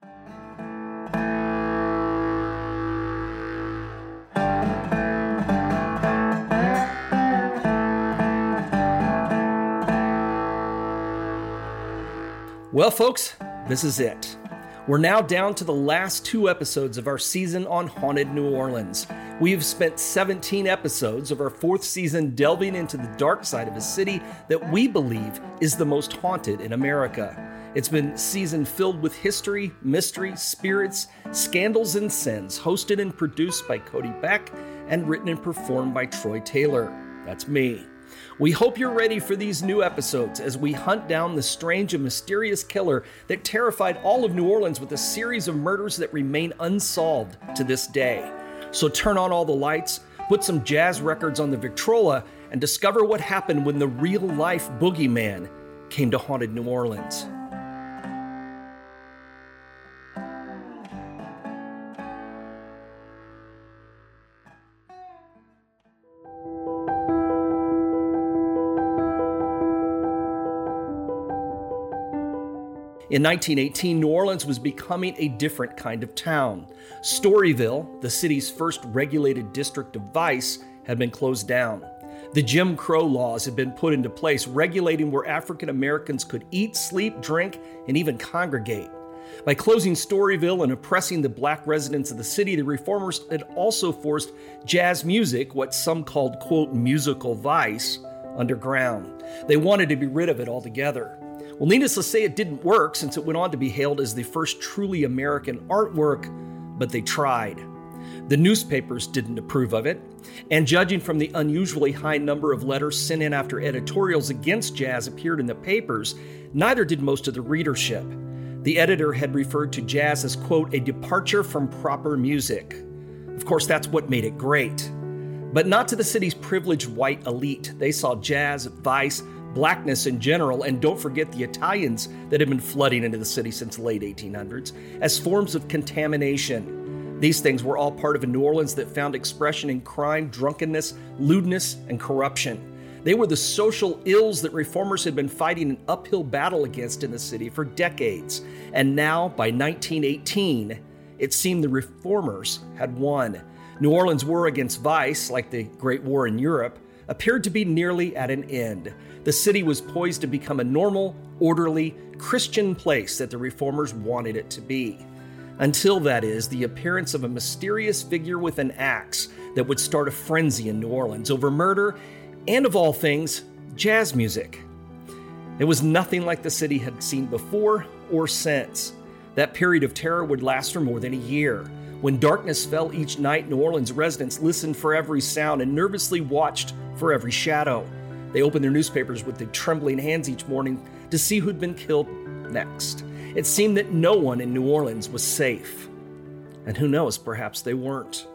Well, folks, this is it. We're now down to the last 2 episodes of our season on Haunted New Orleans. We have spent 17 episodes of our 4th season delving into the dark side of a city that we believe is the most haunted in America. It's been a season filled with history, mystery, spirits, scandals, and sins, hosted and produced by Cody Beck and written and performed by Troy Taylor. That's me. We hope you're ready for these new episodes as we hunt down the strange and mysterious killer that terrified all of New Orleans with a series of murders that remain unsolved to this day. So turn on all the lights, put some jazz records on the Victrola, and discover what happened when the real-life boogeyman came to haunted New Orleans. In 1918, New Orleans was becoming a different kind of town. Storyville, the city's first regulated district of vice, had been closed down. The Jim Crow laws had been put into place, regulating where African Americans could eat, sleep, drink, and even congregate. By closing Storyville and oppressing the black residents of the city, the reformers had also forced jazz music, what some called, quote, musical vice, underground. They wanted to be rid of it altogether. Well, needless to say, it didn't work since it went on to be hailed as the first truly American artwork, but they tried. The newspapers didn't approve of it, and judging from the unusually high number of letters sent in after editorials against jazz appeared in the papers, neither did most of the readership. The editor had referred to jazz as, quote, a departure from proper music. Of course, that's what made it great. But not to the city's privileged white elite. They saw jazz, vice, blackness in general, and don't forget the Italians that had been flooding into the city since the late 1800s, as forms of contamination. These things were all part of a New Orleans that found expression in crime, drunkenness, lewdness, and corruption. They were the social ills that reformers had been fighting an uphill battle against in the city for decades. And now, by 1918, it seemed the reformers had won. New Orleans' war against vice, like the Great War in Europe, appeared to be nearly at an end. The city was poised to become a normal, orderly, Christian place that the reformers wanted it to be. Until, that is, the appearance of a mysterious figure with an axe that would start a frenzy in New Orleans over murder and, of all things, jazz music. It was nothing like the city had seen before or since. That period of terror would last for more than a year. When darkness fell each night, New Orleans residents listened for every sound and nervously watched for every shadow. They opened their newspapers with their trembling hands each morning to see who'd been killed next. It seemed that no one in New Orleans was safe. And who knows, perhaps they weren't.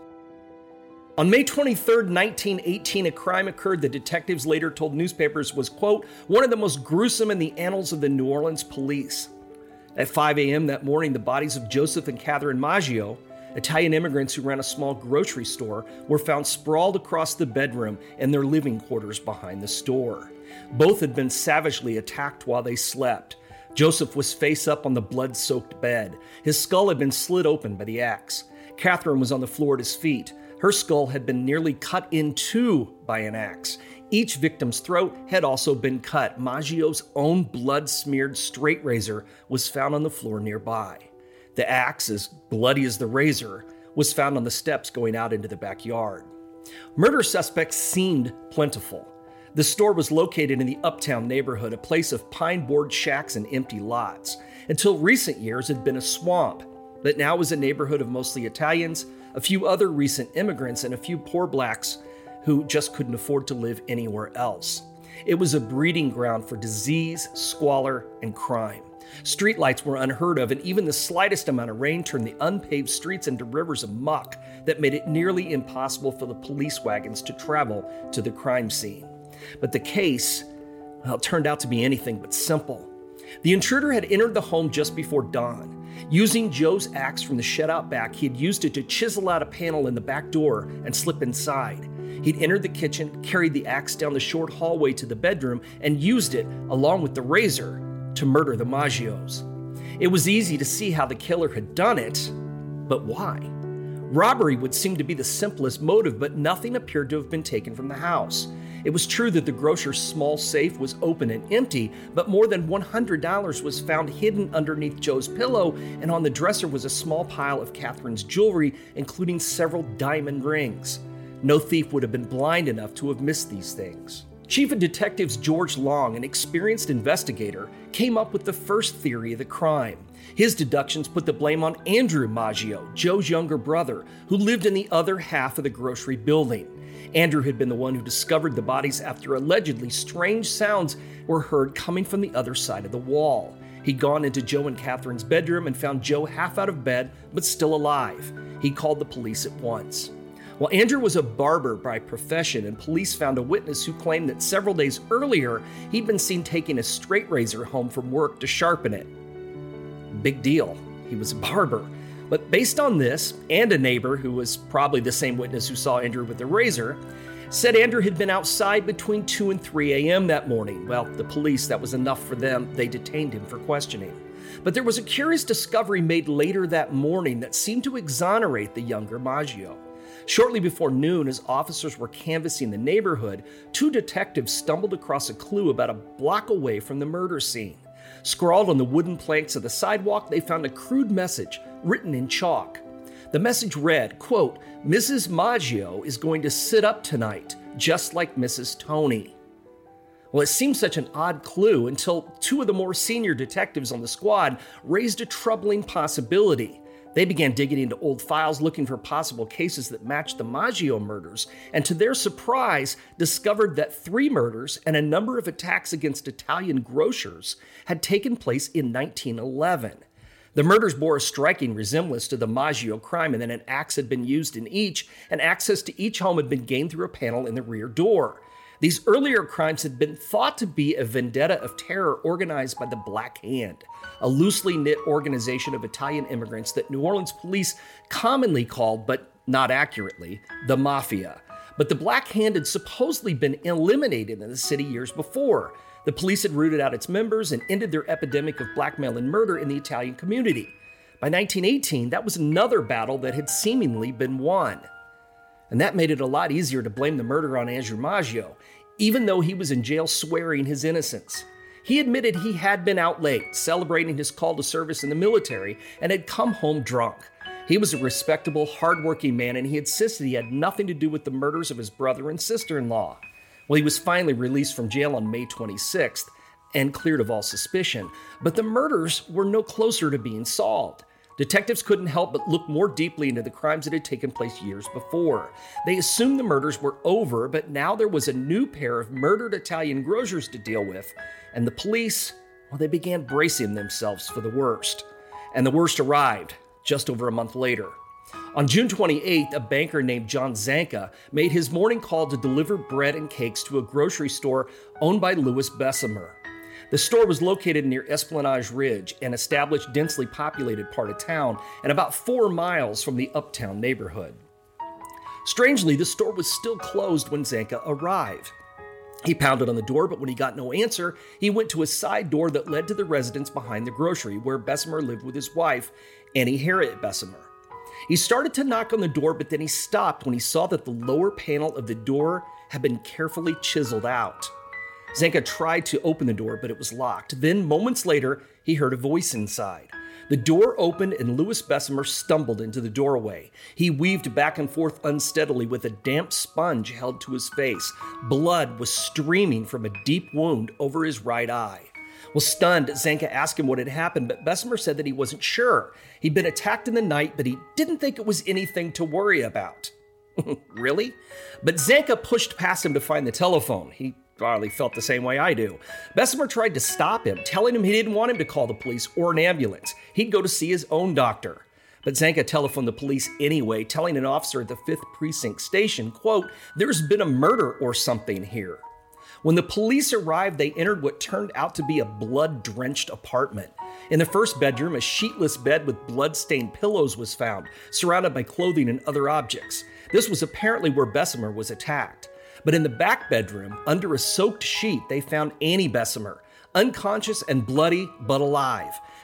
On May 23, 1918, a crime occurred that detectives later told newspapers was, quote, one of the most gruesome in the annals of the New Orleans police. At 5 a.m. that morning, the bodies of Joseph and Catherine Maggio, Italian immigrants who ran a small grocery store, were found sprawled across the bedroom in their living quarters behind the store. Both had been savagely attacked while they slept. Joseph was face up on the blood-soaked bed. His skull had been slit open by the axe. Catherine was on the floor at his feet. Her skull had been nearly cut in two by an axe. Each victim's throat had also been cut. Maggio's own blood-smeared straight razor was found on the floor nearby. The axe, as bloody as the razor, was found on the steps going out into the backyard. Murder suspects seemed plentiful. The store was located in the Uptown neighborhood, a place of pine board shacks and empty lots. Until recent years, it had been a swamp, but now was a neighborhood of mostly Italians, a few other recent immigrants, and a few poor blacks who just couldn't afford to live anywhere else. It was a breeding ground for disease, squalor, and crime. Streetlights were unheard of, and even the slightest amount of rain turned the unpaved streets into rivers of muck that made it nearly impossible for the police wagons to travel to the crime scene. But the case, well, it turned out to be anything but simple. The intruder had entered the home just before dawn. Using Joe's axe from the shed out back, he had used it to chisel out a panel in the back door and slip inside. He'd entered the kitchen, carried the axe down the short hallway to the bedroom, and used it, along with the razor, to murder the Maggios. It was easy to see how the killer had done it, but why? Robbery would seem to be the simplest motive, but nothing appeared to have been taken from the house. It was true that the grocer's small safe was open and empty, but more than $100 was found hidden underneath Joe's pillow, and on the dresser was a small pile of Catherine's jewelry, including several diamond rings. No thief would have been blind enough to have missed these things. Chief of Detectives George Long, an experienced investigator, came up with the first theory of the crime. His deductions put the blame on Andrew Maggio, Joe's younger brother, who lived in the other half of the grocery building. Andrew had been the one who discovered the bodies after allegedly strange sounds were heard coming from the other side of the wall. He'd gone into Joe and Catherine's bedroom and found Joe half out of bed, but still alive. He called the police at once. Well, Andrew was a barber by profession, and police found a witness who claimed that several days earlier, he'd been seen taking a straight razor home from work to sharpen it. Big deal. He was a barber. But based on this, and a neighbor who was probably the same witness who saw Andrew with the razor, said Andrew had been outside between 2 and 3 a.m. that morning. Well, the police, that was enough for them. They detained him for questioning. But there was a curious discovery made later that morning that seemed to exonerate the younger Maggio. Shortly before noon, as officers were canvassing the neighborhood, 2 detectives stumbled across a clue about a block away from the murder scene. Scrawled on the wooden planks of the sidewalk, they found a crude message written in chalk. The message read, quote, "Mrs. Maggio is going to sit up tonight, just like Mrs. Tony." Well, it seemed such an odd clue until 2 of the more senior detectives on the squad raised a troubling possibility. They began digging into old files looking for possible cases that matched the Maggio murders, and to their surprise, discovered that 3 murders and a number of attacks against Italian grocers had taken place in 1911. The murders bore a striking resemblance to the Maggio crime, and then an axe had been used in each, and access to each home had been gained through a panel in the rear door. These earlier crimes had been thought to be a vendetta of terror organized by the Black Hand, a loosely knit organization of Italian immigrants that New Orleans police commonly called, but not accurately, the Mafia. But the Black Hand had supposedly been eliminated in the city years before. The police had rooted out its members and ended their epidemic of blackmail and murder in the Italian community. By 1918, that was another battle that had seemingly been won. And that made it a lot easier to blame the murder on Andrew Maggio, even though he was in jail swearing his innocence. He admitted he had been out late, celebrating his call to service in the military, and had come home drunk. He was a respectable, hardworking man, and he insisted he had nothing to do with the murders of his brother and sister-in-law. Well, he was finally released from jail on May 26th and cleared of all suspicion, but the murders were no closer to being solved. Detectives couldn't help but look more deeply into the crimes that had taken place years before. They assumed the murders were over, but now there was a new pair of murdered Italian grocers to deal with, and the police, well, they began bracing themselves for the worst. And the worst arrived just over a month later. On June 28th, a banker named John Zanca made his morning call to deliver bread and cakes to a grocery store owned by Louis Bessemer. The store was located near Esplanade Ridge, an established, densely populated part of town, and about 4 miles from the uptown neighborhood. Strangely, the store was still closed when Zanca arrived. He pounded on the door, but when he got no answer, he went to a side door that led to the residence behind the grocery, where Bessemer lived with his wife, Annie Harriet Bessemer. He started to knock on the door, but then he stopped when he saw that the lower panel of the door had been carefully chiseled out. Zanca tried to open the door, but it was locked. Then, moments later, he heard a voice inside. The door opened and Louis Bessemer stumbled into the doorway. He weaved back and forth unsteadily with a damp sponge held to his face. Blood was streaming from a deep wound over his right eye. Well, stunned, Zanca asked him what had happened, but Bessemer said that he wasn't sure. He'd been attacked in the night, but he didn't think it was anything to worry about. Really? But Zanca pushed past him to find the telephone. He probably felt the same way I do. Bessemer tried to stop him, telling him he didn't want him to call the police or an ambulance. He'd go to see his own doctor. But Zanca telephoned the police anyway, telling an officer at the 5th Precinct station, quote, "There's been a murder or something here." When the police arrived, they entered what turned out to be a blood-drenched apartment. In the first bedroom, a sheetless bed with blood-stained pillows was found, surrounded by clothing and other objects. This was apparently where Bessemer was attacked. But in the back bedroom, under a soaked sheet, they found Annie Bessemer, unconscious and bloody, but alive.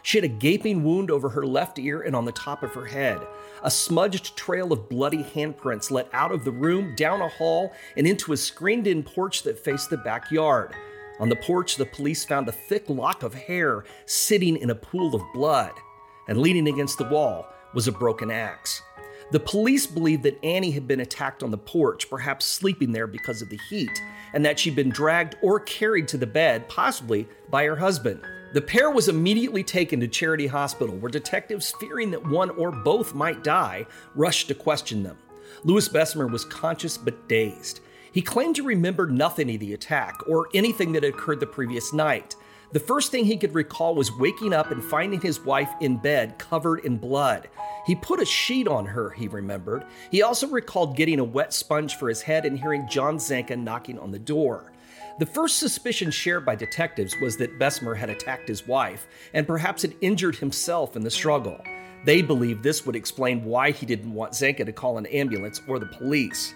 She had a gaping wound over her left ear and on the top of her head. A smudged trail of bloody handprints led out of the room, down a hall, and into a screened-in porch that faced the backyard. On the porch, the police found a thick lock of hair sitting in a pool of blood, and leaning against the wall was a broken axe. The police believed that Annie had been attacked on the porch, perhaps sleeping there because of the heat, and that she'd been dragged or carried to the bed, possibly by her husband. The pair was immediately taken to Charity Hospital, where detectives, fearing that one or both might die, rushed to question them. Louis Bessemer was conscious but dazed. He claimed to remember nothing of the attack or anything that had occurred the previous night. The first thing he could recall was waking up and finding his wife in bed, covered in blood. He put a sheet on her, he remembered. He also recalled getting a wet sponge for his head and hearing John Zanka knocking on the door. The first suspicion shared by detectives was that Bessemer had attacked his wife and perhaps had injured himself in the struggle. They believed this would explain why he didn't want Zanka to call an ambulance or the police.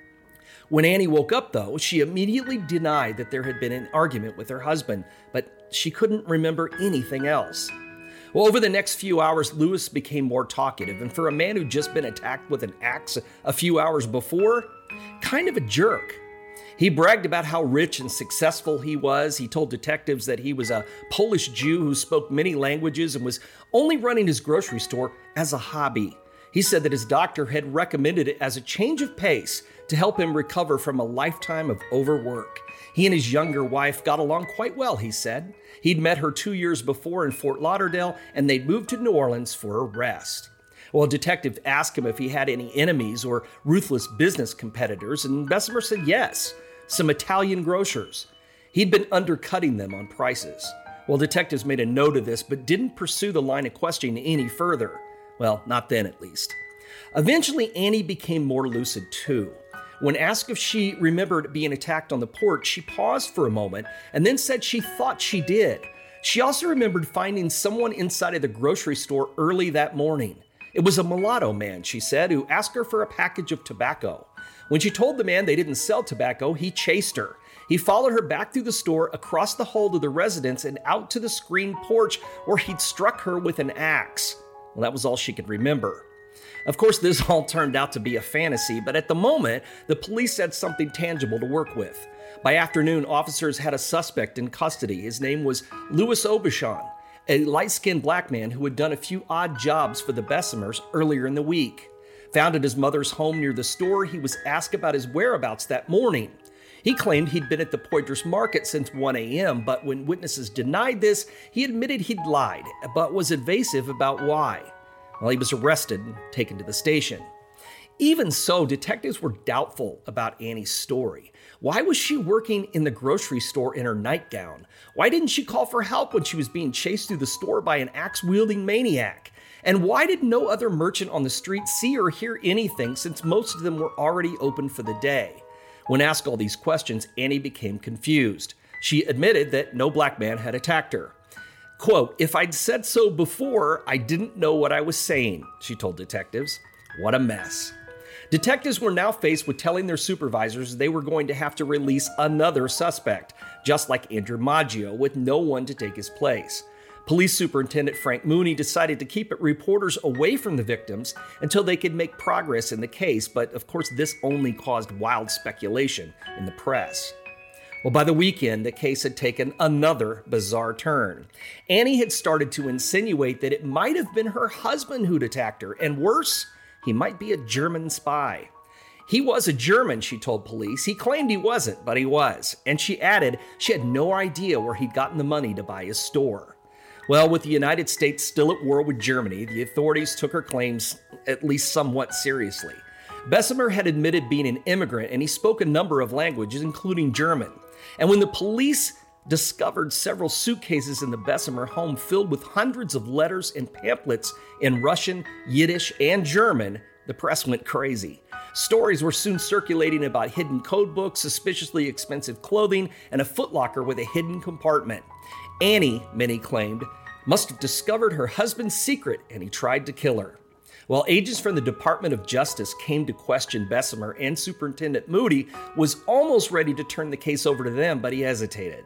When Annie woke up, though, she immediately denied that there had been an argument with her husband, but she couldn't remember anything else. Well, over the next few hours, Louis became more talkative, and for a man who'd just been attacked with an axe a few hours before, kind of a jerk. He bragged about how rich and successful he was. He told detectives that he was a Polish Jew who spoke many languages and was only running his grocery store as a hobby. He said that his doctor had recommended it as a change of pace to help him recover from a lifetime of overwork. He and his younger wife got along quite well, he said. He'd met her 2 years before in Fort Lauderdale, and they'd moved to New Orleans for a rest. Well, a detective asked him if he had any enemies or ruthless business competitors, and Bessemer said yes, some Italian grocers. He'd been undercutting them on prices. Well, detectives made a note of this, but didn't pursue the line of questioning any further. Well, not then at least. Eventually, Annie became more lucid too. When asked if she remembered being attacked on the porch, she paused for a moment and then said she thought she did. She also remembered finding someone inside of the grocery store early that morning. It was a mulatto man, she said, who asked her for a package of tobacco. When she told the man they didn't sell tobacco, he chased her. He followed her back through the store, across the hall to the residence, and out to the screened porch where he'd struck her with an axe. Well, that was all she could remember. Of course, this all turned out to be a fantasy, but at the moment, the police had something tangible to work with. By afternoon, officers had a suspect in custody. His name was Louis Aubuchon, a light-skinned black man who had done a few odd jobs for the Bessemers earlier in the week. Found at his mother's home near the store, he was asked about his whereabouts that morning. He claimed he'd been at the Poydras Market since 1 a.m., but when witnesses denied this, he admitted he'd lied, but was evasive about why. Well, he was arrested and taken to the station. Even so, detectives were doubtful about Annie's story. Why was she working in the grocery store in her nightgown? Why didn't she call for help when she was being chased through the store by an axe-wielding maniac? And why did no other merchant on the street see or hear anything, since most of them were already open for the day? When asked all these questions, Annie became confused. She admitted that no black man had attacked her. Quote, "If I'd said so before, I didn't know what I was saying," she told detectives. What a mess. Detectives were now faced with telling their supervisors they were going to have to release another suspect, just like Andrew Maggio, with no one to take his place. Police Superintendent Frank Mooney decided to keep reporters away from the victims until they could make progress in the case, but of course this only caused wild speculation in the press. Well, by the weekend, the case had taken another bizarre turn. Annie had started to insinuate that it might have been her husband who'd attacked her, and worse, he might be a German spy. He was a German, she told police. He claimed he wasn't, but he was. And she added she had no idea where he'd gotten the money to buy his store. Well, with the United States still at war with Germany, the authorities took her claims at least somewhat seriously. Bessemer had admitted being an immigrant, and he spoke a number of languages, including German. And when the police discovered several suitcases in the Bessemer home filled with hundreds of letters and pamphlets in Russian, Yiddish, and German, the press went crazy. Stories were soon circulating about hidden code books, suspiciously expensive clothing, and a footlocker with a hidden compartment. Annie, many claimed, must have discovered her husband's secret, and he tried to kill her. While agents from the Department of Justice came to question Bessemer, and Superintendent Moody was almost ready to turn the case over to them, but he hesitated.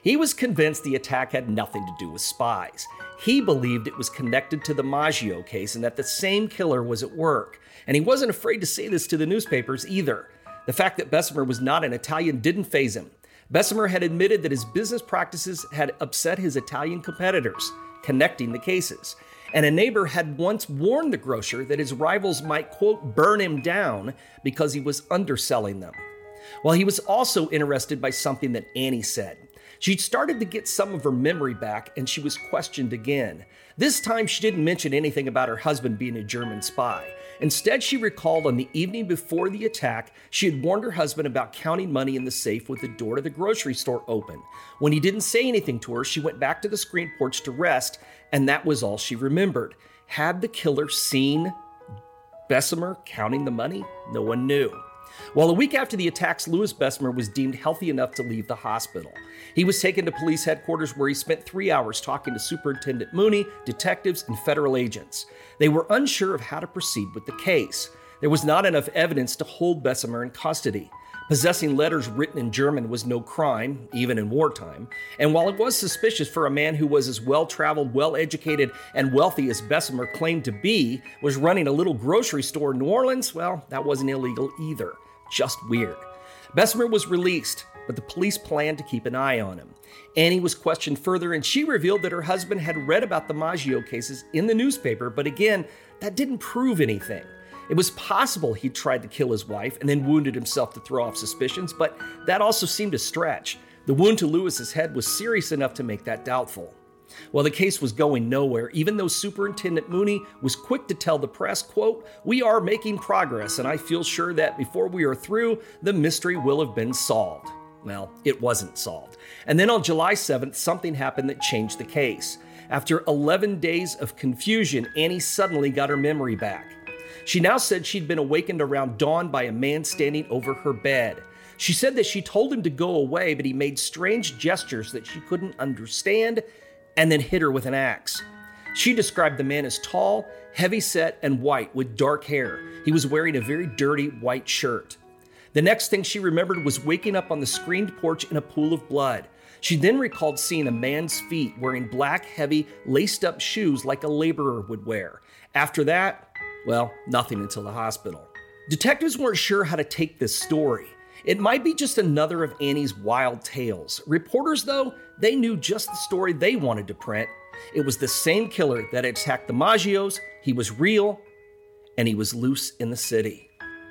He was convinced the attack had nothing to do with spies. He believed it was connected to the Maggio case and that the same killer was at work. And he wasn't afraid to say this to the newspapers either. The fact that Bessemer was not an Italian didn't faze him. Bessemer had admitted that his business practices had upset his Italian competitors, connecting the cases. And a neighbor had once warned the grocer that his rivals might, quote, burn him down because he was underselling them. Well, he was also interested by something that Annie said. She'd started to get some of her memory back, and she was questioned again. This time, she didn't mention anything about her husband being a German spy. Instead, she recalled on the evening before the attack, she had warned her husband about counting money in the safe with the door to the grocery store open. When he didn't say anything to her, she went back to the screen porch to rest, and that was all she remembered. Had the killer seen Bessemer counting the money? No one knew. Well, a week after the attacks, Louis Bessemer was deemed healthy enough to leave the hospital. He was taken to police headquarters where he spent 3 hours talking to Superintendent Mooney, detectives, and federal agents. They were unsure of how to proceed with the case. There was not enough evidence to hold Bessemer in custody. Possessing letters written in German was no crime, even in wartime. And while it was suspicious for a man who was as well-traveled, well-educated, and wealthy as Bessemer claimed to be, was running a little grocery store in New Orleans, well, that wasn't illegal either. Just weird. Bessemer was released, but the police planned to keep an eye on him. Annie was questioned further, and she revealed that her husband had read about the Maggio cases in the newspaper, but again, that didn't prove anything. It was possible he'd tried to kill his wife and then wounded himself to throw off suspicions, but that also seemed a stretch. The wound to Louis's head was serious enough to make that doubtful. Well, the case was going nowhere, even though Superintendent Mooney was quick to tell the press, quote, "We are making progress, and I feel sure that before we are through, the mystery will have been solved." Well, it wasn't solved. And then on July 7th, something happened that changed the case. After 11 days of confusion, Annie suddenly got her memory back. She now said she'd been awakened around dawn by a man standing over her bed. She said that she told him to go away, but he made strange gestures that she couldn't understand and then hit her with an axe. She described the man as tall, heavy-set, and white with dark hair. He was wearing a very dirty white shirt. The next thing she remembered was waking up on the screened porch in a pool of blood. She then recalled seeing a man's feet wearing black, heavy, laced-up shoes like a laborer would wear. After that, well, nothing until the hospital. Detectives weren't sure how to take this story. It might be just another of Annie's wild tales. Reporters, though, they knew just the story they wanted to print. It was the same killer that attacked the Maggios. He was real, and he was loose in the city.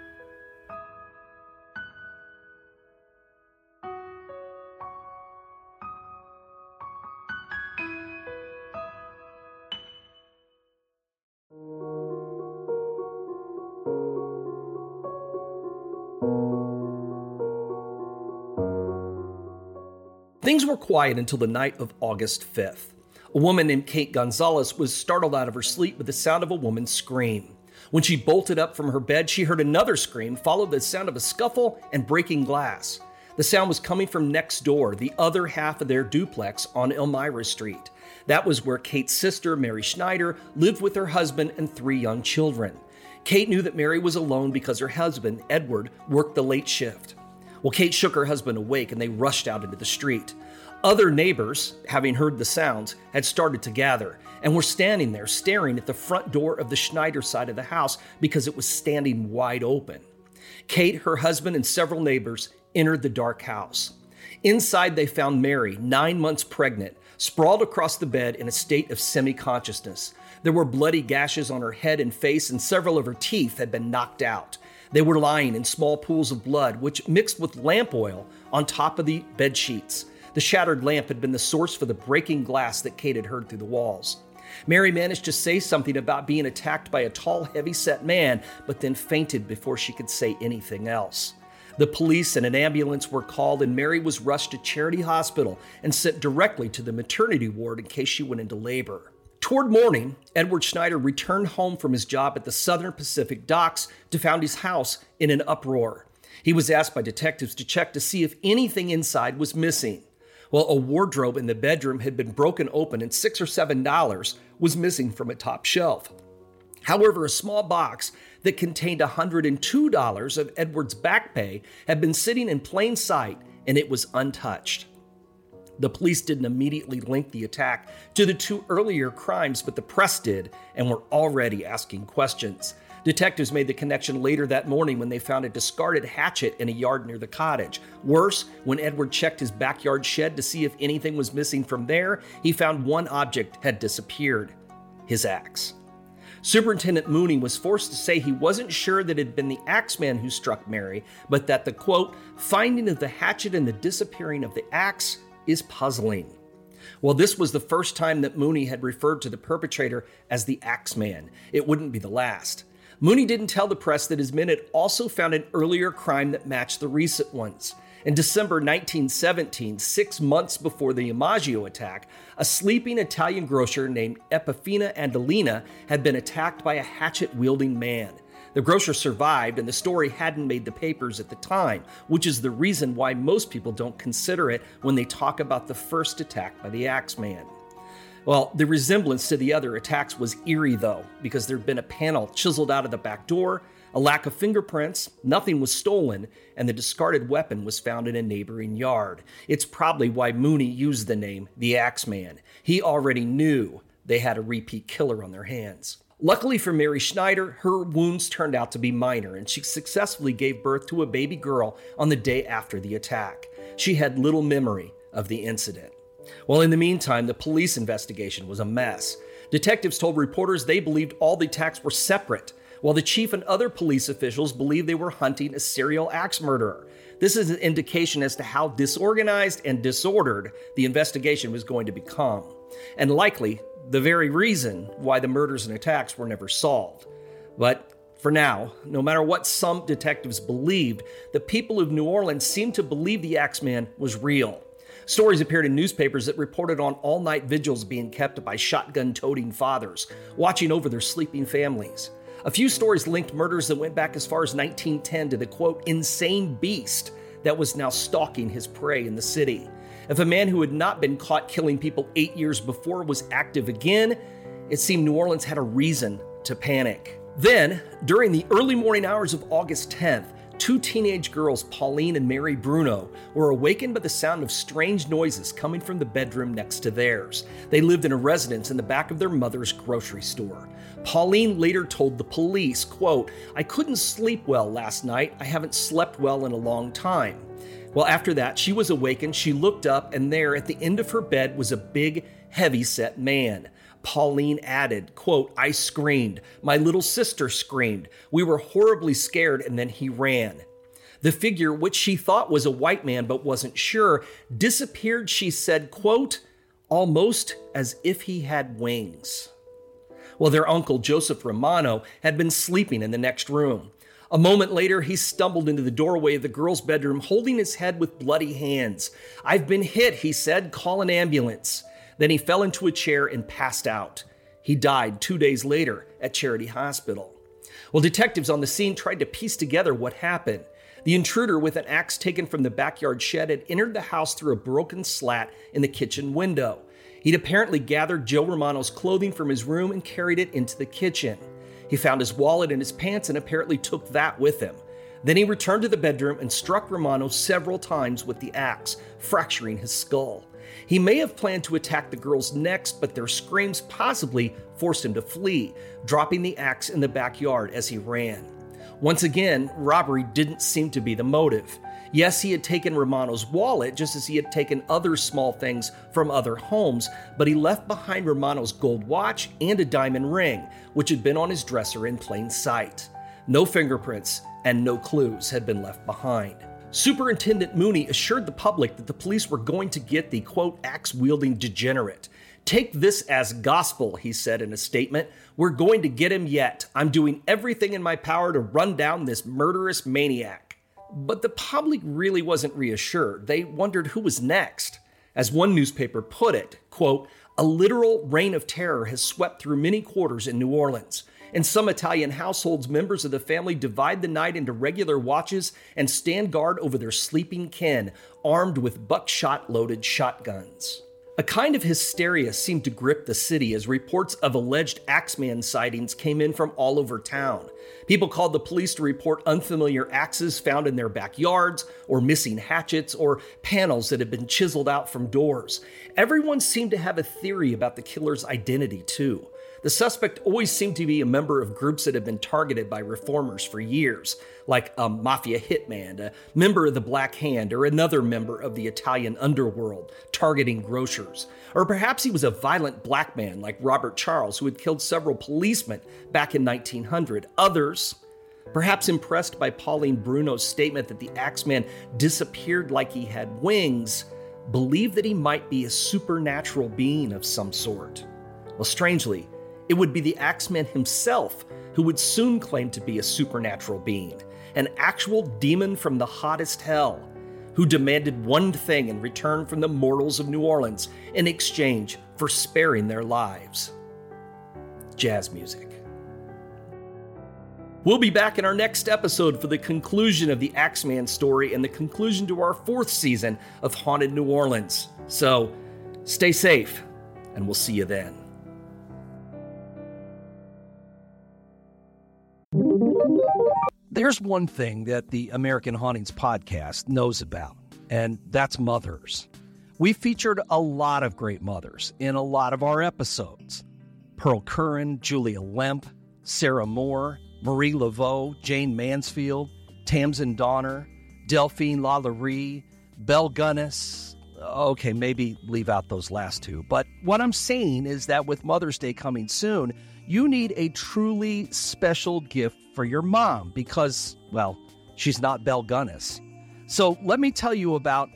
Things were quiet until the night of August 5th. A woman named Kate Gonzalez was startled out of her sleep with the sound of a woman's scream. When she bolted up from her bed, she heard another scream, followed by the sound of a scuffle and breaking glass. The sound was coming from next door, the other half of their duplex on Elmira Street. That was where Kate's sister, Mary Schneider, lived with her husband and 3 young children. Kate knew that Mary was alone because her husband, Edward, worked the late shift. Well, Kate shook her husband awake and they rushed out into the street. Other neighbors, having heard the sounds, had started to gather and were standing there staring at the front door of the Schneider side of the house because it was standing wide open. Kate, her husband, and several neighbors entered the dark house. Inside, they found Mary, 9 months pregnant, sprawled across the bed in a state of semi-consciousness. There were bloody gashes on her head and face, and several of her teeth had been knocked out. They were lying in small pools of blood, which mixed with lamp oil on top of the bed sheets. The shattered lamp had been the source for the breaking glass that Kate had heard through the walls. Mary managed to say something about being attacked by a tall, heavy-set man, but then fainted before she could say anything else. The police and an ambulance were called, and Mary was rushed to Charity Hospital and sent directly to the maternity ward in case she went into labor. Toward morning, Edward Schneider returned home from his job at the Southern Pacific Docks to find his house in an uproar. He was asked by detectives to check to see if anything inside was missing. Well, a wardrobe in the bedroom had been broken open and $6 or $7 was missing from a top shelf. However, a small box that contained $102 of Edward's back pay had been sitting in plain sight, and it was untouched. The police didn't immediately link the attack to the two earlier crimes, but the press did and were already asking questions. Detectives made the connection later that morning when they found a discarded hatchet in a yard near the cottage. Worse, when Edward checked his backyard shed to see if anything was missing from there, he found one object had disappeared: his axe. Superintendent Mooney was forced to say he wasn't sure that it had been the Axeman who struck Mary, but that the, quote, finding of the hatchet and the disappearing of the axe is puzzling. Well, this was the first time that Mooney had referred to the perpetrator as the Axeman. It wouldn't be the last. Mooney didn't tell the press that his men had also found an earlier crime that matched the recent ones. In December 1917, 6 months before the Imaggio attack, a sleeping Italian grocer named Epifania Andolina had been attacked by a hatchet-wielding man. The grocer survived, and the story hadn't made the papers at the time, which is the reason why most people don't consider it when they talk about the first attack by the Axeman. Well, the resemblance to the other attacks was eerie, though, because there'd been a panel chiseled out of the back door, a lack of fingerprints, nothing was stolen, and the discarded weapon was found in a neighboring yard. It's probably why Mooney used the name the Axeman. He already knew they had a repeat killer on their hands. Luckily for Mary Schneider, her wounds turned out to be minor, and she successfully gave birth to a baby girl on the day after the attack. She had little memory of the incident. Well, in the meantime, the police investigation was a mess. Detectives told reporters they believed all the attacks were separate, while the chief and other police officials believed they were hunting a serial axe murderer. This is an indication as to how disorganized and disordered the investigation was going to become, and likely the very reason why the murders and attacks were never solved. But for now, no matter what some detectives believed, the people of New Orleans seemed to believe the Axeman was real. Stories appeared in newspapers that reported on all-night vigils being kept by shotgun-toting fathers, watching over their sleeping families. A few stories linked murders that went back as far as 1910 to the, quote, insane beast that was now stalking his prey in the city. If a man who had not been caught killing people 8 years before was active again, it seemed New Orleans had a reason to panic. Then, during the early morning hours of August 10th, two teenage girls, Pauline and Mary Bruno, were awakened by the sound of strange noises coming from the bedroom next to theirs. They lived in a residence in the back of their mother's grocery store. Pauline later told the police, quote, I couldn't sleep well last night. I haven't slept well in a long time. Well, after that, she was awakened. She looked up, and there at the end of her bed was a big, heavy-set man. Pauline added, quote, I screamed. My little sister screamed. We were horribly scared, and then he ran. The figure, which she thought was a white man but wasn't sure, disappeared, she said, quote, almost as if he had wings. Well, their uncle, Joseph Romano, had been sleeping in the next room. A moment later, he stumbled into the doorway of the girl's bedroom, holding his head with bloody hands. I've been hit, he said. Call an ambulance. Then he fell into a chair and passed out. He died 2 days later at Charity Hospital. Well, detectives on the scene tried to piece together what happened. The intruder, with an axe taken from the backyard shed, had entered the house through a broken slat in the kitchen window. He'd apparently gathered Joe Romano's clothing from his room and carried it into the kitchen. He found his wallet in his pants and apparently took that with him. Then he returned to the bedroom and struck Romano several times with the axe, fracturing his skull. He may have planned to attack the girls next, but their screams possibly forced him to flee, dropping the axe in the backyard as he ran. Once again, robbery didn't seem to be the motive. Yes, he had taken Romano's wallet, just as he had taken other small things from other homes, but he left behind Romano's gold watch and a diamond ring, which had been on his dresser in plain sight. No fingerprints and no clues had been left behind. Superintendent Mooney assured the public that the police were going to get the, quote, axe-wielding degenerate. Take this as gospel, he said in a statement. We're going to get him yet. I'm doing everything in my power to run down this murderous maniac. But the public really wasn't reassured. They wondered who was next. As one newspaper put it, quote, a literal reign of terror has swept through many quarters in New Orleans. In some Italian households, members of the family divide the night into regular watches and stand guard over their sleeping kin, armed with buckshot-loaded shotguns. A kind of hysteria seemed to grip the city as reports of alleged Axeman sightings came in from all over town. People called the police to report unfamiliar axes found in their backyards, or missing hatchets, or panels that had been chiseled out from doors. Everyone seemed to have a theory about the killer's identity, too. The suspect always seemed to be a member of groups that had been targeted by reformers for years, like a mafia hitman, a member of the Black Hand, or another member of the Italian underworld targeting grocers. Or perhaps he was a violent black man like Robert Charles, who had killed several policemen back in 1900. Others, perhaps impressed by Pauline Bruno's statement that the Axeman disappeared like he had wings, believed that he might be a supernatural being of some sort. Well, strangely, it would be the Axeman himself who would soon claim to be a supernatural being, an actual demon from the hottest hell, who demanded one thing in return from the mortals of New Orleans in exchange for sparing their lives: jazz music. We'll be back in our next episode for the conclusion of the Axeman story and the conclusion to our 4th season of Haunted New Orleans. So, stay safe, and we'll see you then. There's one thing that the American Hauntings podcast knows about, and that's mothers. We've featured a lot of great mothers in a lot of our episodes. Pearl Curran, Julia Lemp, Sarah Moore, Marie Laveau, Jane Mansfield, Tamsin Donner, Delphine Lalaurie, Belle Gunness. Okay, maybe leave out those last two. But what I'm saying is that with Mother's Day coming soon, you need a truly special gift for your mom because, well, she's not Belle Gunness. So let me tell you about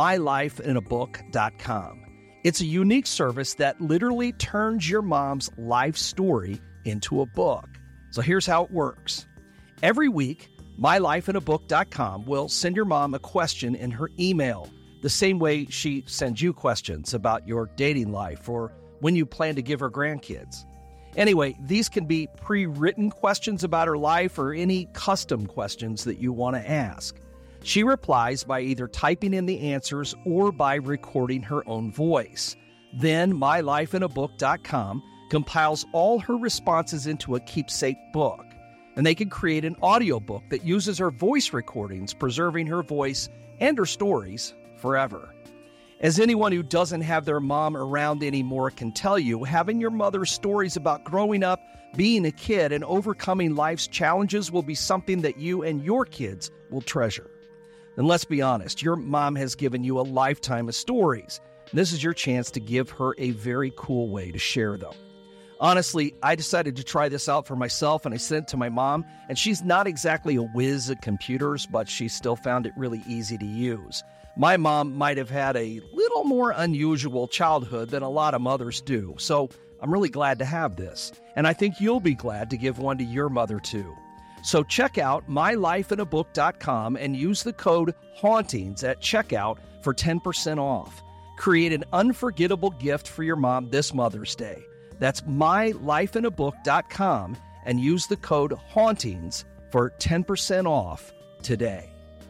mylifeinabook.com. It's a unique service that literally turns your mom's life story into a book. So here's how it works. Every week, mylifeinabook.com will send your mom a question in her email, the same way she sends you questions about your dating life or when you plan to give her grandkids. Anyway, these can be pre-written questions about her life or any custom questions that you want to ask. She replies by either typing in the answers or by recording her own voice. Then mylifeinabook.com compiles all her responses into a keepsake book, and they can create an audiobook that uses her voice recordings, preserving her voice and her stories forever. As anyone who doesn't have their mom around anymore can tell you, having your mother's stories about growing up, being a kid, and overcoming life's challenges will be something that you and your kids will treasure. And let's be honest, your mom has given you a lifetime of stories. This is your chance to give her a very cool way to share them. Honestly, I decided to try this out for myself, and I sent it to my mom, and she's not exactly a whiz at computers, but she still found it really easy to use. My mom might have had a little more unusual childhood than a lot of mothers do, so I'm really glad to have this. And I think you'll be glad to give one to your mother too. So check out mylifeinabook.com and use the code HAUNTINGS at checkout for 10% off. Create an unforgettable gift for your mom this Mother's Day. That's mylifeinabook.com and use the code HAUNTINGS for 10% off today.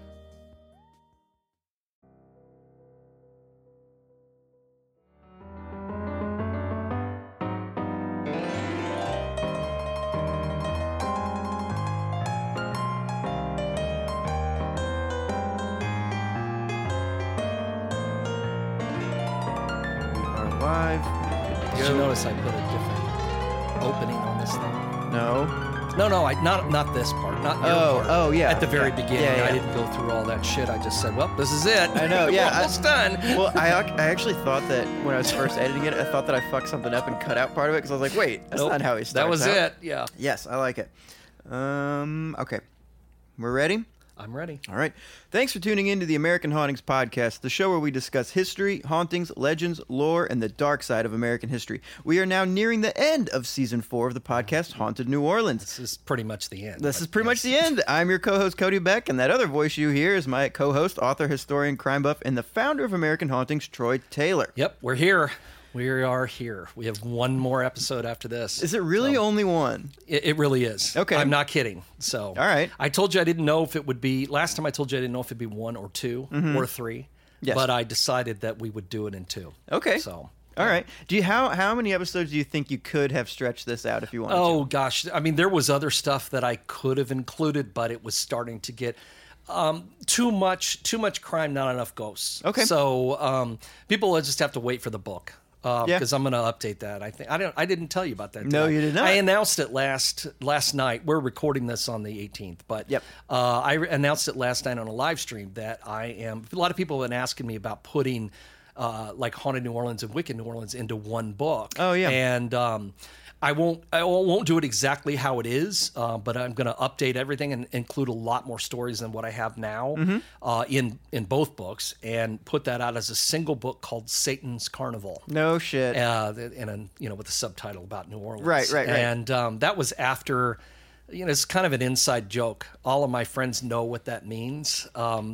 Did you notice I put a different opening on this thing? No, not this part. Not your part. Oh, yeah. At the very beginning, Yeah. I didn't go through all that shit. I just said, well, this is it. I know, yeah. We're almost done. Well, I actually thought that when I was first editing it, I thought that I fucked something up and cut out part of it because I was like, wait, that's not how he starts. That was out. it, yeah. Yes, I like it. Okay. We're ready? I'm ready. All right. Thanks for tuning in to the American Hauntings Podcast, the show where we discuss history, hauntings, legends, lore, and the dark side of American history. We are now nearing the end of Season 4 of the podcast, Haunted New Orleans. This is pretty much the end. This is pretty much the end. I'm your co-host, Cody Beck, and that other voice you hear is my co-host, author, historian, crime buff, and the founder of American Hauntings, Troy Taylor. Yep, we're here. We are here. We have one more episode after this. Is it really only one? It really is. Okay. I'm not kidding. So, all right. I told you I didn't know if it would be, last time I told you I didn't know if it'd be one or two or three. Yes. but I decided that we would do it in 2. Okay. So. All right. How many episodes do you think you could have stretched this out if you wanted Oh to? gosh, I mean, there was other stuff that I could have included, but it was starting to get too much crime, not enough ghosts. Okay. So people will just have to wait for the book. Because I'm going to update that. I didn't tell you about that. No, you did not. I announced it last night. We're recording this on the 18th, but I announced it last night on a live stream that I am. A lot of people have been asking me about putting like Haunted New Orleans and Wicked New Orleans into one book. Oh yeah, and I won't do it exactly how it is, but I'm going to update everything and include a lot more stories than what I have now in both books, and put that out as a single book called Satan's Carnival. No shit. And with a subtitle about New Orleans. Right. And that was after. It's kind of an inside joke. All of my friends know what that means.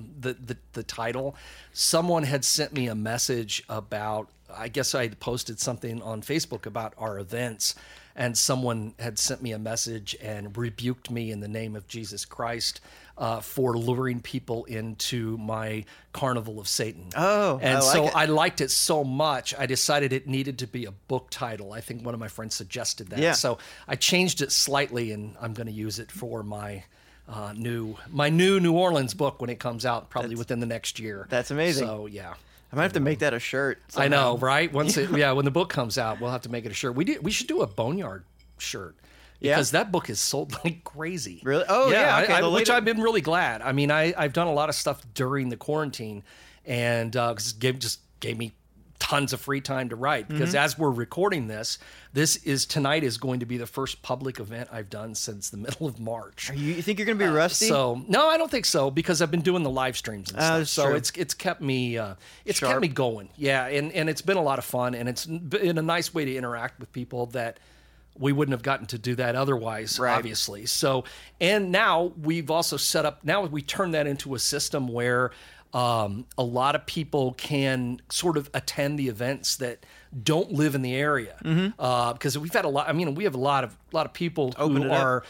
The title. Someone had sent me a message about. I guess I had posted something on Facebook about our events, and someone had sent me a message and rebuked me in the name of Jesus Christ for luring people into my Carnival of Satan. Oh, and I liked it so much, I decided it needed to be a book title. I think one of my friends suggested that. Yeah. So I changed it slightly, and I'm going to use it for my new New Orleans book when it comes out, probably within the next year. That's amazing. So yeah. I might have to make that a shirt somehow. I know, right? When the book comes out, we'll have to make it a shirt. We should do a Boneyard shirt. Because that book is sold like crazy. Really? Oh, yeah. Okay, which I've been really glad. I mean, I've done a lot of stuff during the quarantine, and just gave me tons of free time to write. Because as we're recording this tonight is going to be the first public event I've done since the middle of March. You think you're going to be rusty? No, I don't think so, because I've been doing the live streams and stuff. So true. it's kept me kept me going. Yeah, and it's been a lot of fun, and it's been a nice way to interact with people that we wouldn't have gotten to do that otherwise, obviously. So, and now we've also set up, now we turn that into a system where a lot of people can sort of attend the events that don't live in the area. Because we've had we have a lot of people who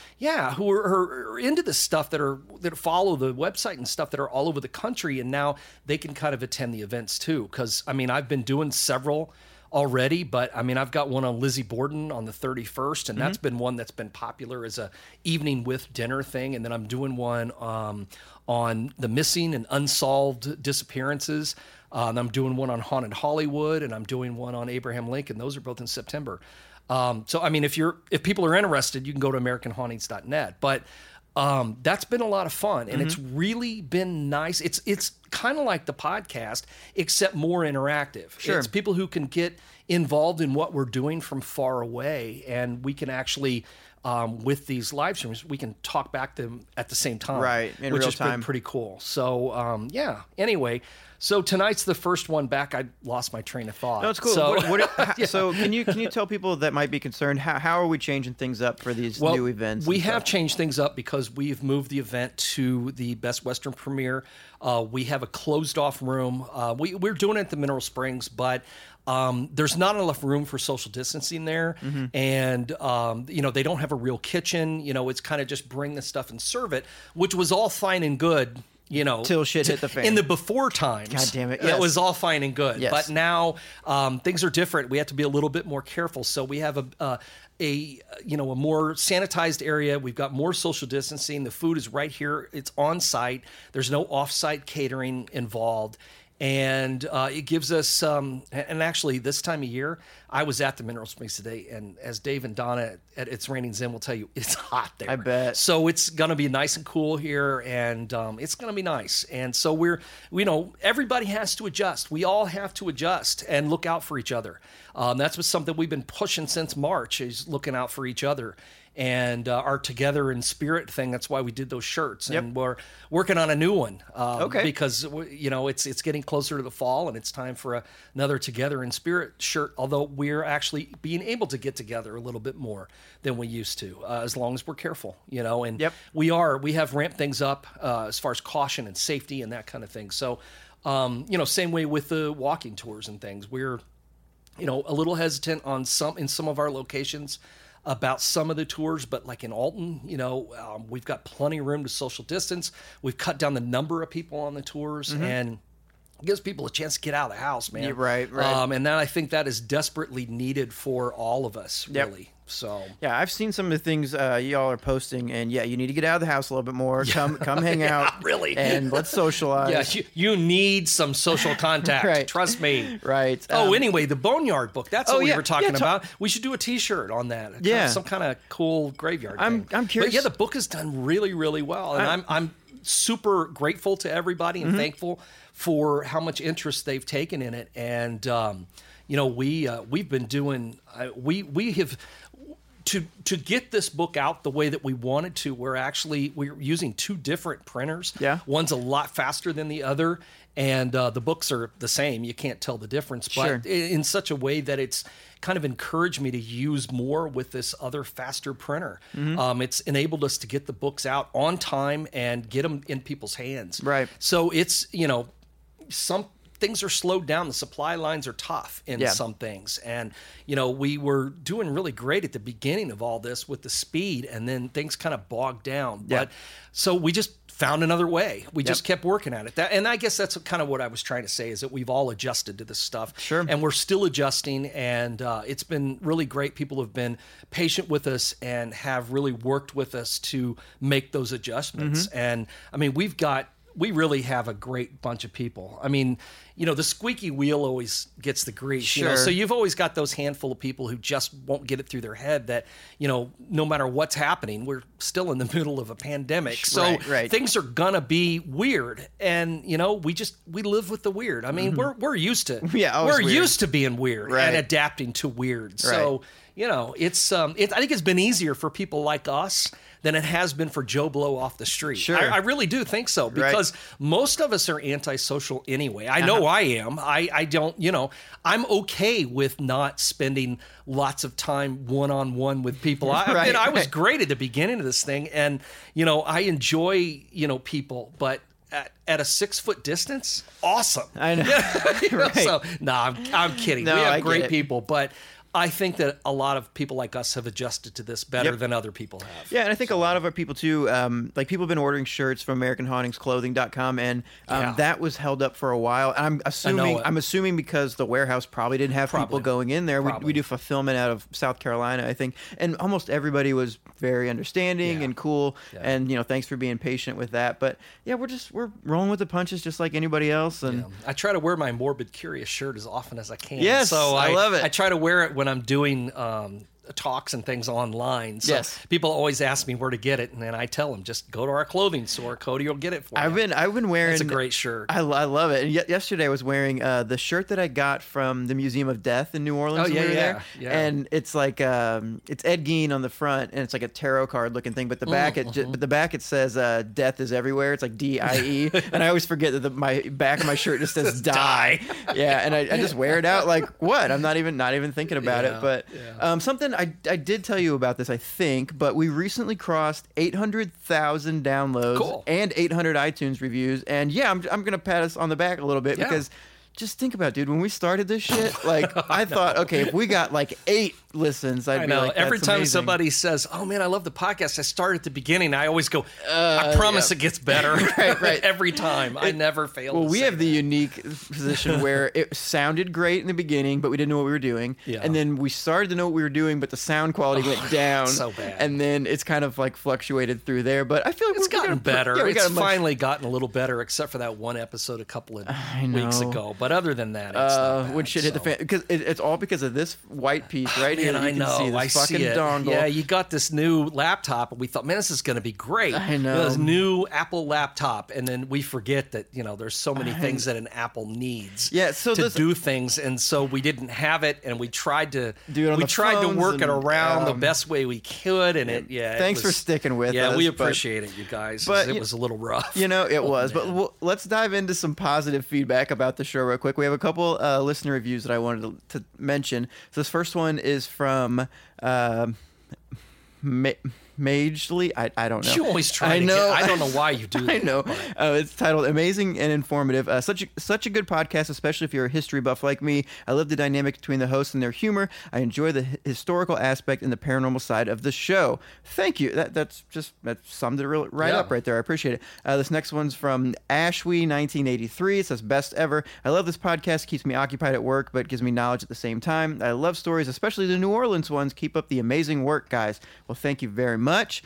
are into this stuff, that follow the website and stuff, that are all over the country, and now they can kind of attend the events too. Because I've been doing several already, but I've got one on Lizzie Borden on the 31st, and that's been one that's been popular as a evening with dinner thing. And then I'm doing one on the missing and unsolved disappearances. And I'm doing one on Haunted Hollywood, and I'm doing one on Abraham Lincoln. Those are both in September. So if people are interested, you can go to AmericanHauntings.net. But that's been a lot of fun, and it's really been nice. It's kind of like the podcast, except more interactive. Sure. It's people who can get involved in what we're doing from far away, and we can actually, with these live streams, we can talk back to them at the same time, right? In which real has been time. pretty cool. So anyway. So tonight's the first one back. I lost my train of thought. No, it's cool. So, so can you tell people that might be concerned, how are we changing things up for these new events? We have changed things up because we've moved the event to the Best Western premiere. We have a closed off room. We're doing it at the Mineral Springs, but there's not enough room for social distancing there. And, they don't have a real kitchen. It's kind of just bring the stuff and serve it, which was all fine and good. Till shit hit the fan. In the before times, God damn it, it was all fine and good. Yes. But now things are different. We have to be a little bit more careful. So we have a more sanitized area. We've got more social distancing. The food is right here. It's on site. There's no off-site catering involved. And it gives us, and actually this time of year, I was at the Mineral Springs today, and as Dave and Donna at It's Raining Zen will tell you, it's hot there. I bet. So it's going to be nice and cool here, and it's going to be nice. And so everybody has to adjust. We all have to adjust and look out for each other. That's something we've been pushing since March, is looking out for each other. And our Together in Spirit thing. That's why we did those shirts, and we're working on a new one. Because it's getting closer to the fall, and it's time for another Together in Spirit shirt. Although we're actually being able to get together a little bit more than we used to, as long as we're careful. And we have ramped things up as far as caution and safety and that kind of thing. So, same way with the walking tours and things. We're a little hesitant in some of our locations about some of the tours, but like in Alton, we've got plenty of room to social distance. We've cut down the number of people on the tours, and gives people a chance to get out of the house, man. Yeah, right. And then I think that is desperately needed for all of us, really. So yeah, I've seen some of the things y'all are posting, and yeah, you need to get out of the house a little bit more. Come hang out, really, and let's socialize. Yeah, you need some social contact. Right. Trust me. Right. Anyway, the Boneyard book. That's what we were talking Yeah, about. We should do a T-shirt on that. Yeah, some kind of cool graveyard. I'm curious. But yeah, the book is done really, really well, and I'm super grateful to everybody and thankful for how much interest they've taken in it. And we've been doing we have. To get this book out the way that we wanted to, we're using 2 different printers. Yeah. One's a lot faster than the other, and the books are the same. You can't tell the difference, but in such a way that it's kind of encouraged me to use more with this other faster printer. It's enabled us to get the books out on time and get them in people's hands. Right. So it's, some things are slowed down. The supply lines are tough in some things. And, we were doing really great at the beginning of all this with the speed, and then things kind of bogged down. Yeah. But so we just found another way. We just kept working at it. And I guess that's kind of what I was trying to say, is that we've all adjusted to this stuff. Sure. And we're still adjusting, and it's been really great. People have been patient with us and have really worked with us to make those adjustments. And I mean, we really have a great bunch of people. I mean, the squeaky wheel always gets the grease. Sure. So you've always got those handful of people who just won't get it through their head that, no matter what's happening, we're still in the middle of a pandemic. So things are gonna be weird, and we live with the weird. I mean, we're used to used to being weird and adapting to weird. So it's I think it's been easier for people like us than it has been for Joe Blow off the street. Sure. I really do think so, because most of us are antisocial anyway. I know I am. I don't, I'm okay with not spending lots of time one-on-one with people. I was great at the beginning of this thing, and, I enjoy, people, but at a 6-foot distance, awesome. I know. So, I'm kidding. No, we have I great get it. people, but I think that a lot of people like us have adjusted to this better than other people have. Yeah, and I think a lot of our people too, people have been ordering shirts from AmericanHauntingsClothing.com, and that was held up for a while. And I'm assuming because the warehouse probably didn't have people going in there. We do fulfillment out of South Carolina, I think, and almost everybody was very understanding and cool. Yeah. And thanks for being patient with that. But yeah, we're rolling with the punches just like anybody else. And I try to wear my Morbid Curious shirt as often as I can. Yes, so I love it. I try to wear it when I'm doing talks and things online. So people always ask me where to get it, and then I tell them, just go to our clothing store. Cody will get it for you. I've been wearing. It's a great shirt. I love it. And yesterday I was wearing the shirt that I got from the Museum of Death in New Orleans. Oh, when we were yeah. And it's like it's Ed Gein on the front, and it's like a tarot card looking thing. But the back it says "Death is everywhere." It's like DIE, and I always forget that my back of my shirt just says "die." Yeah, and I just wear it out like what? I'm not even thinking about it. But something I did tell you about this, I think, but we recently crossed 800,000 downloads and 800 iTunes reviews. And yeah, I'm going to pat us on the back a little bit because just think about it, dude. When we started this shit, like I thought, okay, if we got like 8 listens, I'd be like, every time amazing. Somebody says, "Oh man, I love the podcast," I start at the beginning. I always go, "I promise it gets better." right. Every time, I never fail. Well, we have the that. unique position where it sounded great in the beginning, but we didn't know what we were doing. Yeah. And then we started to know what we were doing, but the sound quality went down. So bad. And then it's kind of like fluctuated through there. But I feel like it's gotten better. It's finally gotten a little better, except for that one episode a couple of weeks ago. But other than that, it's not bad, when shit hit the fan, because it's all because of this white piece right here. I know. I see it. Dongle. Yeah, you got this new laptop, and we thought, man, this is going to be great. I know. This new Apple laptop, and then we forget that there's so many things that an Apple needs. To do things, and so we didn't have it, and we tried to work it around the best way we could, and thanks for sticking with us. Yeah, we appreciate it, you guys. But it was a little rough. It was. Man. But let's dive into some positive feedback about the show real quick. We have a couple listener reviews that I wanted to mention. So this first one is from Majorly, I don't know. You always try. I don't know why you do that. I know. It's titled "Amazing and Informative." Such a good podcast, especially if you're a history buff like me. I love the dynamic between the hosts and their humor. I enjoy the historical aspect and the paranormal side of the show. Thank you. That summed it right up right there. I appreciate it. This next one's from Ashwee1983. It says, "Best ever. I love this podcast. Keeps me occupied at work, but gives me knowledge at the same time. I love stories, especially the New Orleans ones. Keep up the amazing work, guys." Well, thank you very much.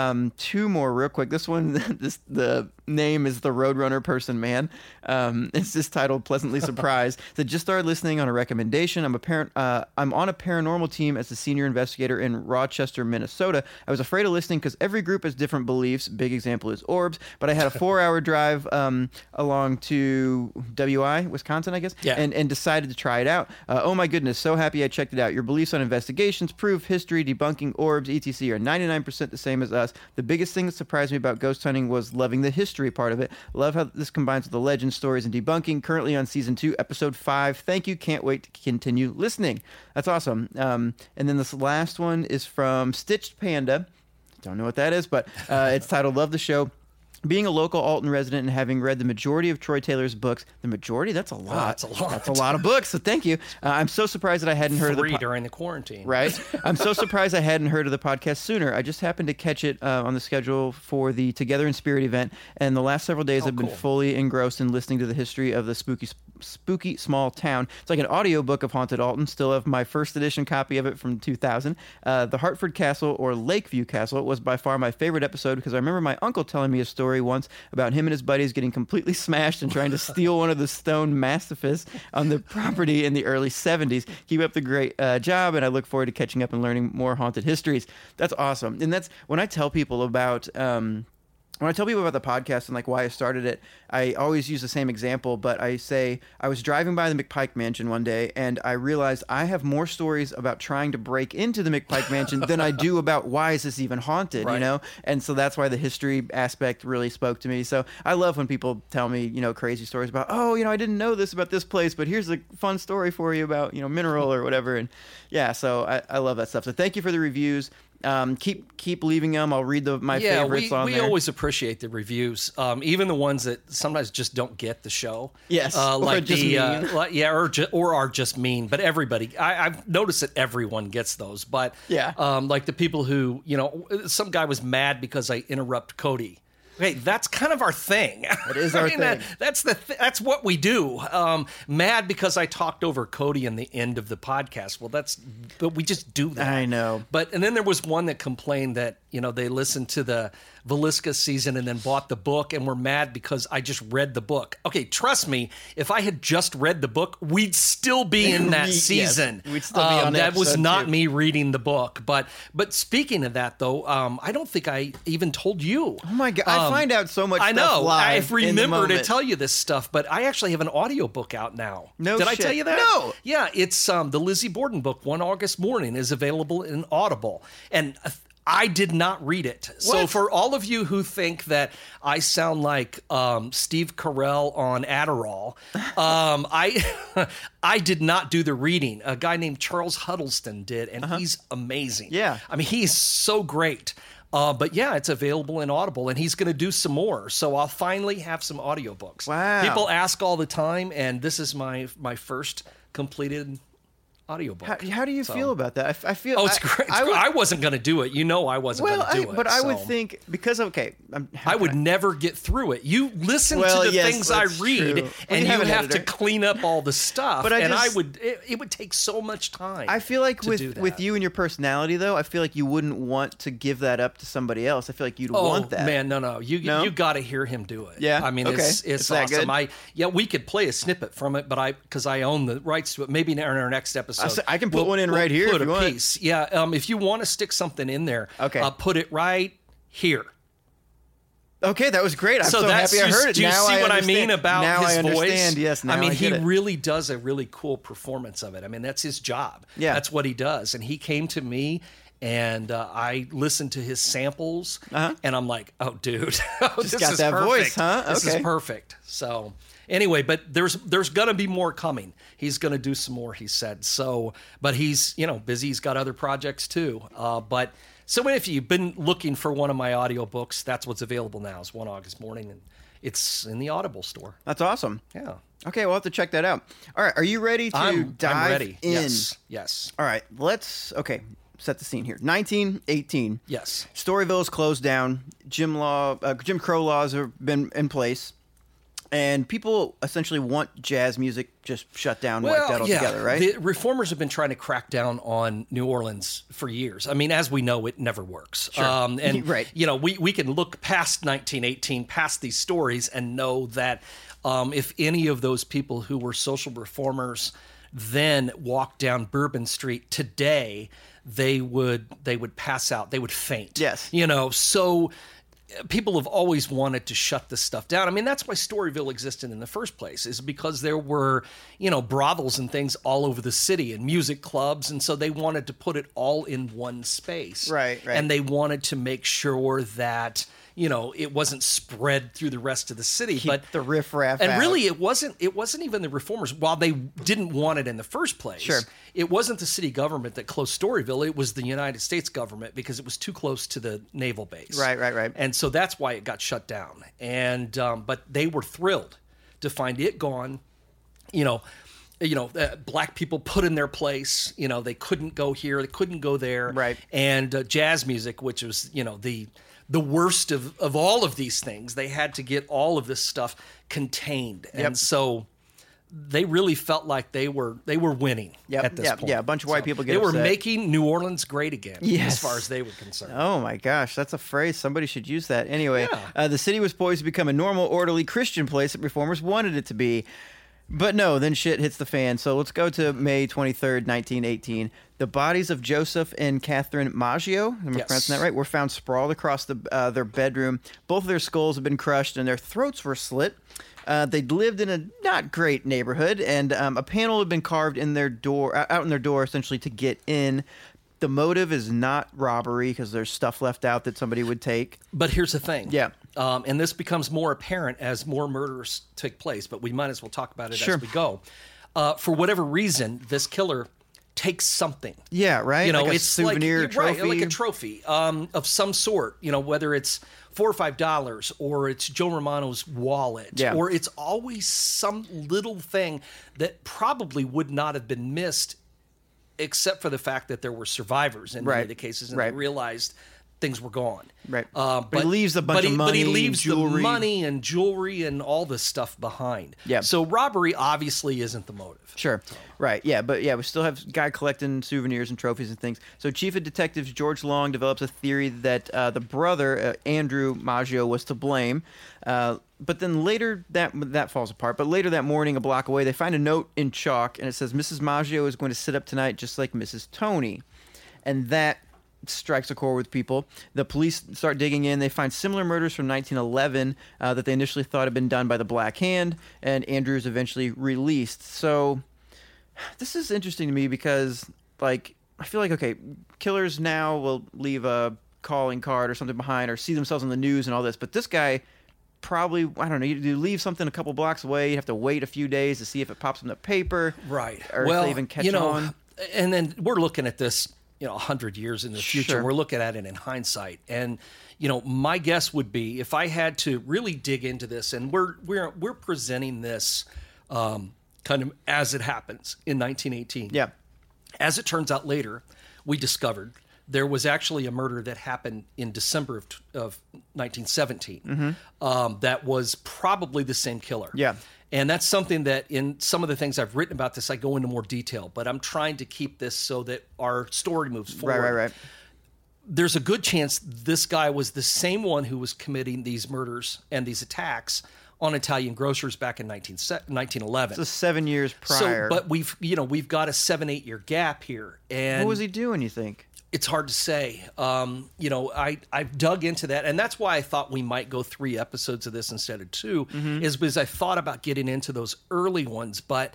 Two more real quick. This one, the name is the Roadrunner Person Man. It's just titled "Pleasantly Surprised." That just started listening on a recommendation. I'm on a paranormal team as a senior investigator in Rochester, Minnesota. I was afraid of listening because every group has different beliefs. Big example is orbs. But I had a 4-hour drive along to WI, Wisconsin, I guess, and decided to try it out. Oh my goodness, so happy I checked it out. Your beliefs on investigations, proof, history, debunking orbs, etc. are 99% the same as us. The biggest thing that surprised me about ghost hunting was loving the history part of it. Love how this combines with the legend stories and debunking. Currently on season 2, episode 5. Thank you. Can't wait to continue listening. That's awesome. And then this last one is from Stitched Panda. Don't know what that is, but it's titled "Love the Show." Being a local Alton resident and having read the majority of Troy Taylor's books, the majority? That's a lot. That's a lot of books, so thank you. I'm so surprised that I hadn't heard of the during the quarantine. Right? I'm so surprised I hadn't heard of the podcast sooner. I just happened to catch it on the schedule for the Together in Spirit event, and the last several days I've been fully engrossed in listening to the history of the spooky small town. It's like an audiobook of Haunted Alton. Still have my first edition copy of it from 2000. The Hartford Castle, or Lakeview Castle, was by far my favorite episode because I remember my uncle telling me a story once about him and his buddies getting completely smashed and trying to steal one of the stone mastiffs on the property in the early 70s. Keep up the great job, and I look forward to catching up and learning more haunted histories. That's awesome. And that's when I tell people about when I tell people about the podcast and like why I started it, I always use the same example, but I say I was driving by the McPike Mansion one day and I realized I have more stories about trying to break into the McPike Mansion than I do about why is this even haunted, right. You know? And so that's why the history aspect really spoke to me. So I love when people tell me, you know, crazy stories about, oh, you know, I didn't know this about this place, but here's a fun story for you about, you know, mineral or whatever. And yeah, so I love that stuff. So thank you for the reviews. Keep leaving them. I'll read my favorites on there. We always appreciate the reviews, even the ones that sometimes just don't get the show. Yes, like or just mean. Or are just mean. But everybody, I've noticed that everyone gets those. But like the people who, you know, some guy was mad because I interrupt Cody. Okay, that's kind of our thing. It is our thing. That's what we do. Mad because I talked over Cody in the end of the podcast. Well, but we just do that. I know. And then there was one that complained that, you know, they listened to the Villisca season and then bought the book and were mad because I just read the book. Okay, trust me, if I had just read the book, we'd still be in that season. Yes, we'd still be on that was not me reading the book. But speaking of that, though, I don't think I even told you. Oh my God, I find out so much I stuff know. live I remember in the to tell you this stuff, but I actually have an audiobook out now. No Did shit. I tell you that? No. Yeah, it's the Lizzie Borden book, One August Morning, is available in Audible. And I did not read it. What? So for all of you who think that I sound like Steve Carell on Adderall, I did not do the reading. A guy named Charles Huddleston did, and he's amazing. Yeah. I mean, he's so great. But yeah, it's available in Audible, and he's going to do some more. So I'll finally have some audiobooks. Wow. People ask all the time, and this is my first completed audiobook. How do you feel about that? I feel. Oh, it's great. I wasn't going to do it. You know, I wasn't going to do it. But I would think because I would never get through it. You listen to the things I read, and you have to clean up all the stuff. But it would take so much time. I feel like with you and your personality, though, I feel like you wouldn't want to give that up to somebody else. I feel like you'd want that. Oh man, no. You got to hear him do it. Yeah, I mean, it's awesome. We could play a snippet from it, but because I own the rights to it. Maybe in our next episode. I can put one in right here if you want. Piece. Yeah, if you want to stick something in there, put it right here. Okay, that was great. I'm so happy I heard it. Do you see what I mean about his voice? Yes, now I mean, he get it. really does a really cool performance of it. I mean, that's his job. Yeah. That's what he does. And he came to me, and I listened to his samples, and I'm like, oh, dude, this got is that perfect. Voice, huh? This is perfect. So anyway, but there's going to be more coming. He's going to do some more, he said. So, but he's, busy. He's got other projects too. But So if you've been looking for one of my audiobooks, that's what's available now. It's One August Morning, and it's in the Audible store. That's awesome. Yeah. Okay, we'll have to check that out. All right, are you ready to dive I'm ready. in? Yes. All right, set the scene here. 1918. Yes. Storyville is closed down. Jim Crow laws have been in place. And people essentially want jazz music just shut down, wiped out altogether, right? The reformers have been trying to crack down on New Orleans for years. I mean, as we know, it never works. Sure. And, right. We can look past 1918, past these stories, and know that if any of those people who were social reformers then walked down Bourbon Street today, they would pass out. They would faint. Yes. So people have always wanted to shut this stuff down. I mean, that's why Storyville existed in the first place, is because there were, brothels and things all over the city and music clubs. And so they wanted to put it all in one space. Right. And they wanted to make sure that, it wasn't spread through the rest of the city. Keep the riffraff And out. really, it wasn't even the reformers. While they didn't want it in the first place, Sure. It wasn't the city government that closed Storyville. It was the United States government, because it was too close to the naval base. Right. And so that's why it got shut down. And but they were thrilled to find it gone. Black people put in their place. They couldn't go here, they couldn't go there. Right. And jazz music, which was the worst of all of these things, they had to get all of this stuff contained. Yep. And so they really felt like they were winning at this point. Yeah, a bunch of white people get They were upset. making New Orleans great again, Yes. as far as they were concerned. Oh my gosh, that's a phrase. Somebody should use that. Anyway, Yeah. The city was poised to become a normal, orderly Christian place that reformers wanted it to be. But no, then shit hits the fan. So let's go to May 23rd, 1918. The bodies of Joseph and Catherine Maggio, am I pronouncing that right, were found sprawled across their bedroom. Both of their skulls had been crushed and their throats were slit. They'd lived in a not great neighborhood, and a panel had been carved in their door, out in their door, essentially to get in. The motive is not robbery, because there's stuff left out that somebody would take. But here's the thing. Yeah. And this becomes more apparent as more murders take place, but we might as well talk about it Sure. as we go. For whatever reason, this killer takes something. Yeah, right? Like a it's souvenir, trophy. Right, like a trophy of some sort, whether it's $4 or $5 or it's Joe Romano's wallet, or it's always some little thing that probably would not have been missed, except for the fact that there were survivors in many of the cases, and they realized things were gone. Right. But he leaves a bunch of money, but he leaves jewelry. the money and jewelry and all this stuff behind. Yeah. So robbery obviously isn't the motive. Sure. Right. Yeah. But we still have a guy collecting souvenirs and trophies and things. So Chief of Detectives George Long develops a theory that the brother, Andrew Maggio, was to blame. But then later that falls apart. But later that morning, a block away, they find a note in chalk, and it says, "Mrs. Maggio is going to sit up tonight just like Mrs. Tony." And that strikes a chord with people. The police start digging in. They find similar murders from 1911 that they initially thought had been done by the Black Hand, and Andrew is eventually released. So this is interesting to me because, I feel like, okay, killers now will leave a calling card or something behind or see themselves on the news and all this, but this guy probably, I don't know, you leave something a couple blocks away, you have to wait a few days to see if it pops in the paper. Right. Or if they even catch on. And then we're looking at this, 100 years in the future. Sure. We're looking at it in hindsight. And, my guess would be, if I had to really dig into this, and we're presenting this kind of as it happens in 1918. Yeah. As it turns out later, we discovered there was actually a murder that happened in December of 1917 that was probably the same killer. Yeah. And that's something that in some of the things I've written about this, I go into more detail, but I'm trying to keep this so that our story moves forward. Right. There's a good chance this guy was the same one who was committing these murders and these attacks on Italian grocers back in 1911. So 7 years prior. So, but we've got a 7-8 year gap here. And what was he doing, you think? It's hard to say. I've dug into that, and that's why I thought we might go 3 episodes of this instead of 2, is because I thought about getting into those early ones, but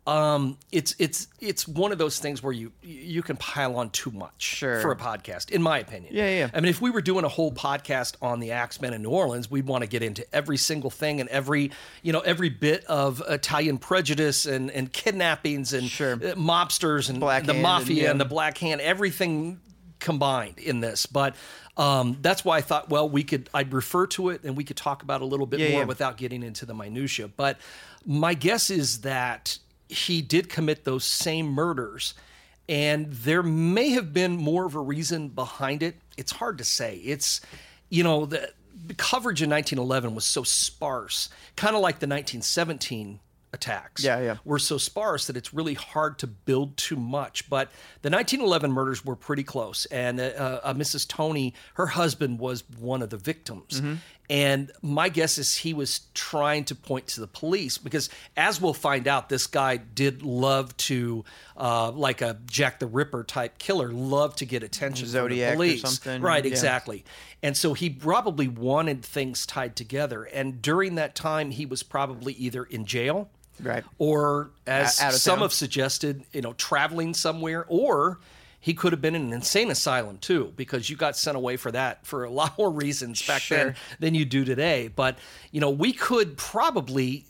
it's one of those things where you can pile on too much for a podcast, in my opinion. Yeah. I mean, if we were doing a whole podcast on the Axemen in New Orleans, we'd want to get into every single thing and every bit of Italian prejudice and kidnappings and mobsters and Black the Hand mafia and and the Black Hand, everything combined in this, but that's why I thought, well, I'd refer to it and we could talk about it a little bit more without getting into the minutia. But my guess is that he did commit those same murders, and there may have been more of a reason behind it. It's hard to say. It's, the coverage in 1911 was so sparse, kind of like the 1917 attacks were so sparse that it's really hard to build too much. But the 1911 murders were pretty close. And Mrs. Tony, her husband, was one of the victims. Mm-hmm. And my guess is he was trying to point to the police because, as we'll find out, this guy did love to, like a Jack the Ripper type killer, love to get attention Zodiac from the police. Or something. Right, exactly. And so he probably wanted things tied together. And during that time, he was probably either in jail, right, or as some town. have suggested, traveling somewhere, or he could have been in an insane asylum too, because you got sent away for that for a lot more reasons back then than you do today. But we could probably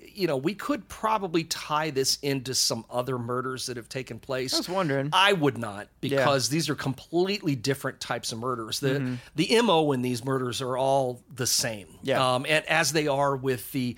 tie this into some other murders that have taken place. I was wondering. I would not, because these are completely different types of murders. The MO in these murders are all the same. Yeah. And as they are with the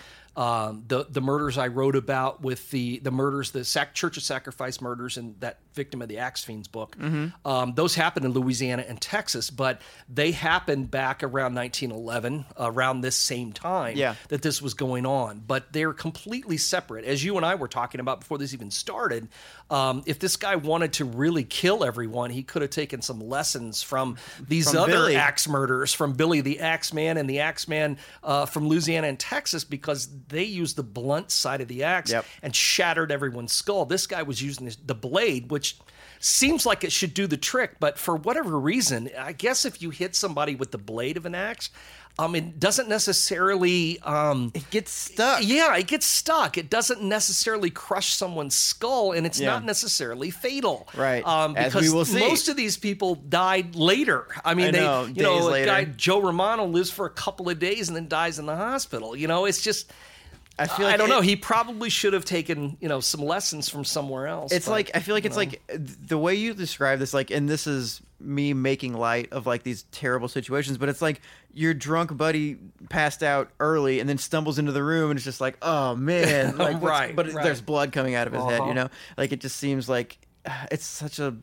murders I wrote about, with the murders, the Church of Sacrifice murders, and that Victim of the Axe Fiends book. Mm-hmm. Those happened in Louisiana and Texas, but they happened back around 1911, around this same time that this was going on. But they're completely separate. As you and I were talking about before this even started, if this guy wanted to really kill everyone, he could have taken some lessons from these other Billy. axe murders, from Billy the Axeman and the Axeman from Louisiana and Texas, because they used the blunt side of the axe and shattered everyone's skull. This guy was using the blade, which seems like it should do the trick, but for whatever reason, I guess if you hit somebody with the blade of an axe, it doesn't necessarily... it gets stuck. Yeah, it gets stuck. It doesn't necessarily crush someone's skull, and it's not necessarily fatal. Right, because as we will see. Most of these people died later. I mean, days later. Guy Joe Romano lives for a couple of days and then dies in the hospital. It's just... I feel like I don't know. He probably should have taken, some lessons from somewhere else. It's like, I feel like it's like the way you describe this, like, and this is me making light of like these terrible situations, but it's like your drunk buddy passed out early and then stumbles into the room and it's just like, oh man, like, there's blood coming out of his head, like it just seems like it's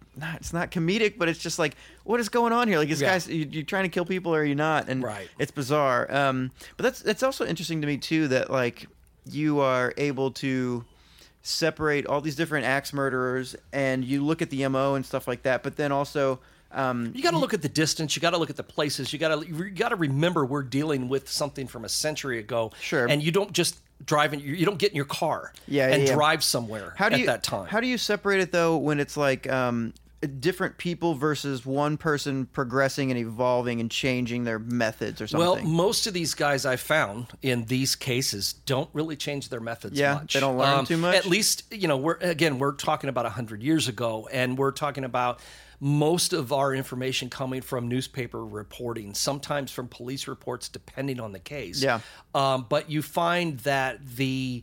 not comedic, but it's just like, what is going on here? Like, this guy's, you trying to kill people or are you not? And it's bizarre. But that's also interesting to me too, that like, you are able to separate all these different axe murderers and you look at the MO and stuff like that, but then also you got to look at the distance, you got to look at the places, you got to remember we're dealing with something from a century ago. Sure. And you don't just you don't get in your car and drive somewhere at that time. How do you separate it though when it's like different people versus one person progressing and evolving and changing their methods or something? Well, most of these guys I found in these cases don't really change their methods much. They don't learn too much? At least, we're talking about 100 years ago, and we're talking about most of our information coming from newspaper reporting, sometimes from police reports, depending on the case. Yeah. But you find that the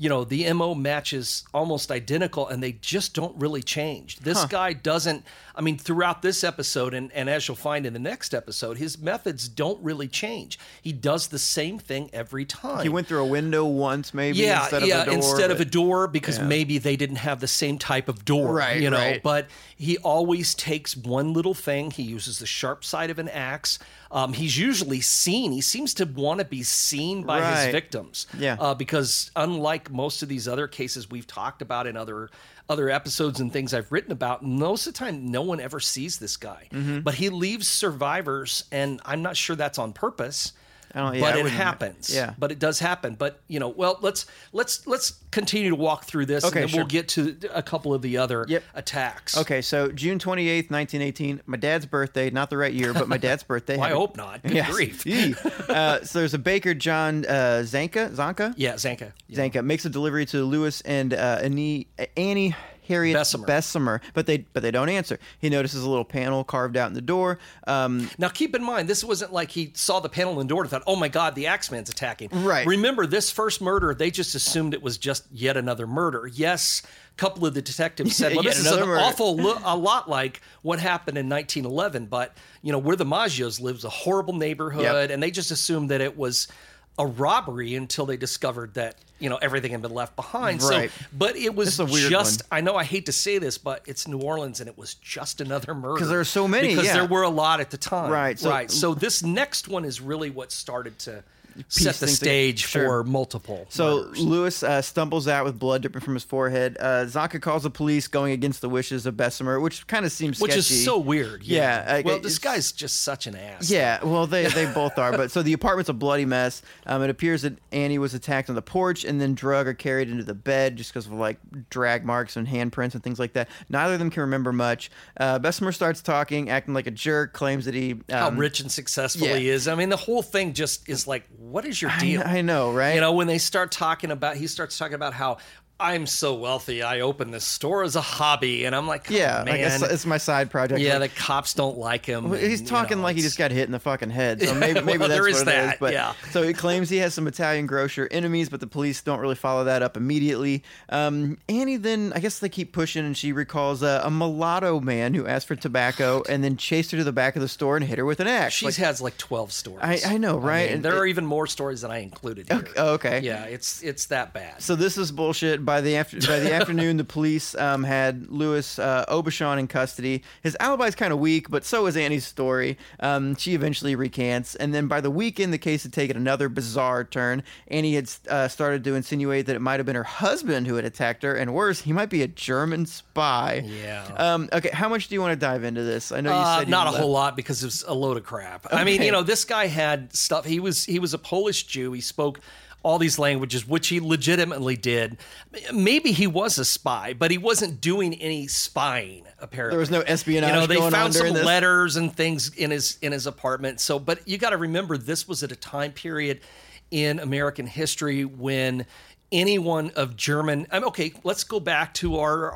MO matches almost identical, and they just don't really change. This guy doesn't, throughout this episode, and as you'll find in the next episode, his methods don't really change. He does the same thing every time. He went through a window once, maybe, instead of a door. Because maybe they didn't have the same type of door, right. But he always takes one little thing. He uses the sharp side of an axe. He's usually seen. He seems to want to be seen by his victims. Yeah. Because unlike most of these other cases we've talked about in other episodes and things I've written about, most of the time no one ever sees this guy. Mm-hmm. But he leaves survivors, and I'm not sure that's on purpose. But it happens. Yeah. But it does happen. But let's continue to walk through this, and then we'll get to a couple of the other attacks. Okay, so June 28th, 1918, my dad's birthday, not the right year, but my dad's birthday. Well, I hope not. Good grief. So there's a baker, John Zanka? Yeah, Zanka. Zanka makes a delivery to Lewis and Annie Harriet Bessemer. Bessemer, but they don't answer. He notices a little panel carved out in the door. Now, keep in mind, this wasn't like he saw the panel in the door and thought, oh, my God, the Axeman's attacking. Right. Remember, this first murder, they just assumed it was just yet another murder. Yes, a couple of the detectives said, well, Yet this is another murder. a lot like what happened in 1911, but, where the Maggios lived was a horrible neighborhood, and they just assumed that it was a robbery until they discovered that, everything had been left behind. Right. So, but it was That's a weird just, one. I know I hate to say this, but it's New Orleans, and it was just another murder. Because there are so many, Because yeah. there were a lot at the time. Right. So this next one is really what started to Piece set the things stage together. Sure. for multiple So murders. Lewis stumbles out with blood dripping from his forehead. Zonka calls the police, going against the wishes of Bessemer, which kind of seems sketchy. Which is so weird. Yeah. Well, this guy's just such an ass. Yeah, well, they both are. But so the apartment's a bloody mess. It appears that Annie was attacked on the porch and then drugged or carried into the bed just because of like drag marks and handprints and things like that. Neither of them can remember much. Bessemer starts talking, acting like a jerk, claims that he How rich and successful he is. I mean, the whole thing just is like, what is your deal? I know, right? When he starts talking about how I'm so wealthy, I opened this store as a hobby, and I'm like, oh, Yeah, man. like it's my side project. Yeah, Like, the cops don't like him. he's talking like he just got hit in the fucking head. So maybe well, that's there what is it that, is. But, yeah. So he claims he has some Italian grocer enemies, but the police don't really follow that up immediately. Annie then, I guess they keep pushing, and she recalls a mulatto man who asked for tobacco and then chased her to the back of the store and hit her with an axe. She has like 12 stories. I know, right? mean, And there are even more stories than I included here. Okay. Yeah, it's that bad. So this is bullshit. By the afternoon, the police had Louis Aubuchon in custody. His alibi is kind of weak, but so is Annie's story. She eventually recants, and then by the weekend, the case had taken another bizarre turn. Annie had started to insinuate that it might have been her husband who had attacked her, and worse, he might be a German spy. Yeah. Okay, how much do you want to dive into this? I know you said not a whole lot because it was a load of crap. I mean, this guy had stuff. He was a Polish Jew. He spoke all these languages, which he legitimately did. Maybe he was a spy, but he wasn't doing any spying, apparently. There was no espionage they going on found some during this? letters and things in his apartment. So, but you got to remember, this was at a time period in American history when anyone of German... okay, let's go back to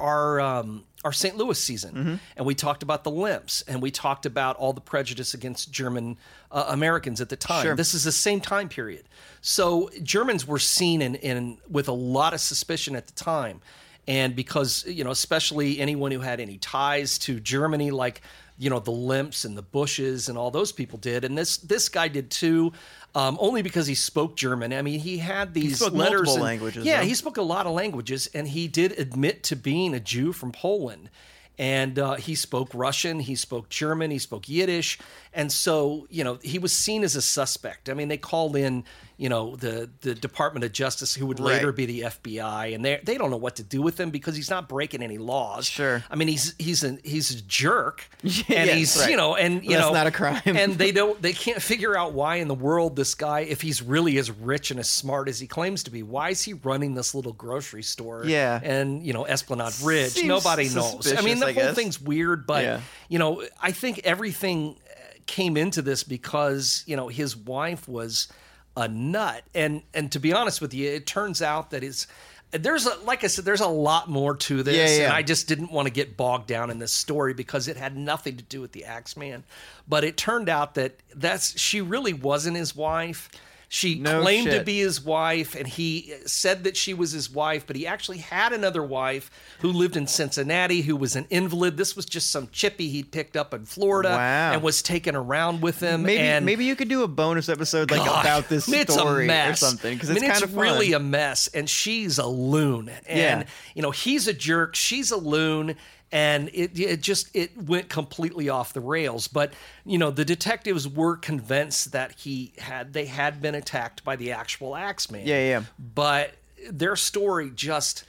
our St. Louis season, and we talked about the Limps, and we talked about all the prejudice against German Americans at the time. Sure. This is the same time period. So Germans were seen in with a lot of suspicion at the time, and because, especially anyone who had any ties to Germany, like, the Limps and the Bushes and all those people did, and this guy did too. Only because he spoke German. I mean, he had these spoke letters. multiple languages, Yeah, though. he spoke a lot of languages, and he did admit to being a Jew from Poland. And he spoke Russian, he spoke German, he spoke Yiddish. And so, he was seen as a suspect. I mean, they called in, the Department of Justice, who would later Right. be the FBI, and they don't know what to do with him because he's not breaking any laws. Sure. I mean, he's a jerk, and Yes, he's right. That's not a crime. And they can't figure out why in the world this guy, if he's really as rich and as smart as he claims to be, why is he running this little grocery store? Yeah. And Esplanade Ridge. Seems Nobody knows. I mean, the suspicious, I whole guess. thing's weird, but Yeah. I think everything came into this because his wife was a nut, and to be honest with you, it turns out that like I said, there's a lot more to this, Yeah. and I just didn't want to get bogged down in this story because it had nothing to do with the Axeman. But it turned out that she really wasn't his wife. She No claimed to shit. be his wife, and he said that she was his wife, but he actually had another wife who lived in Cincinnati, who was an invalid. This was just some chippy he'd picked up in Florida Wow. and was taken around with him. Maybe you could do a bonus episode about this story it's a mess. or something, because it's I mean, kind of fun. really a mess, and she's a loon. And he's a jerk, she's a loon, and it went completely off the rails. But the detectives were convinced that they had been attacked by the actual Axeman. Yeah. But their story just...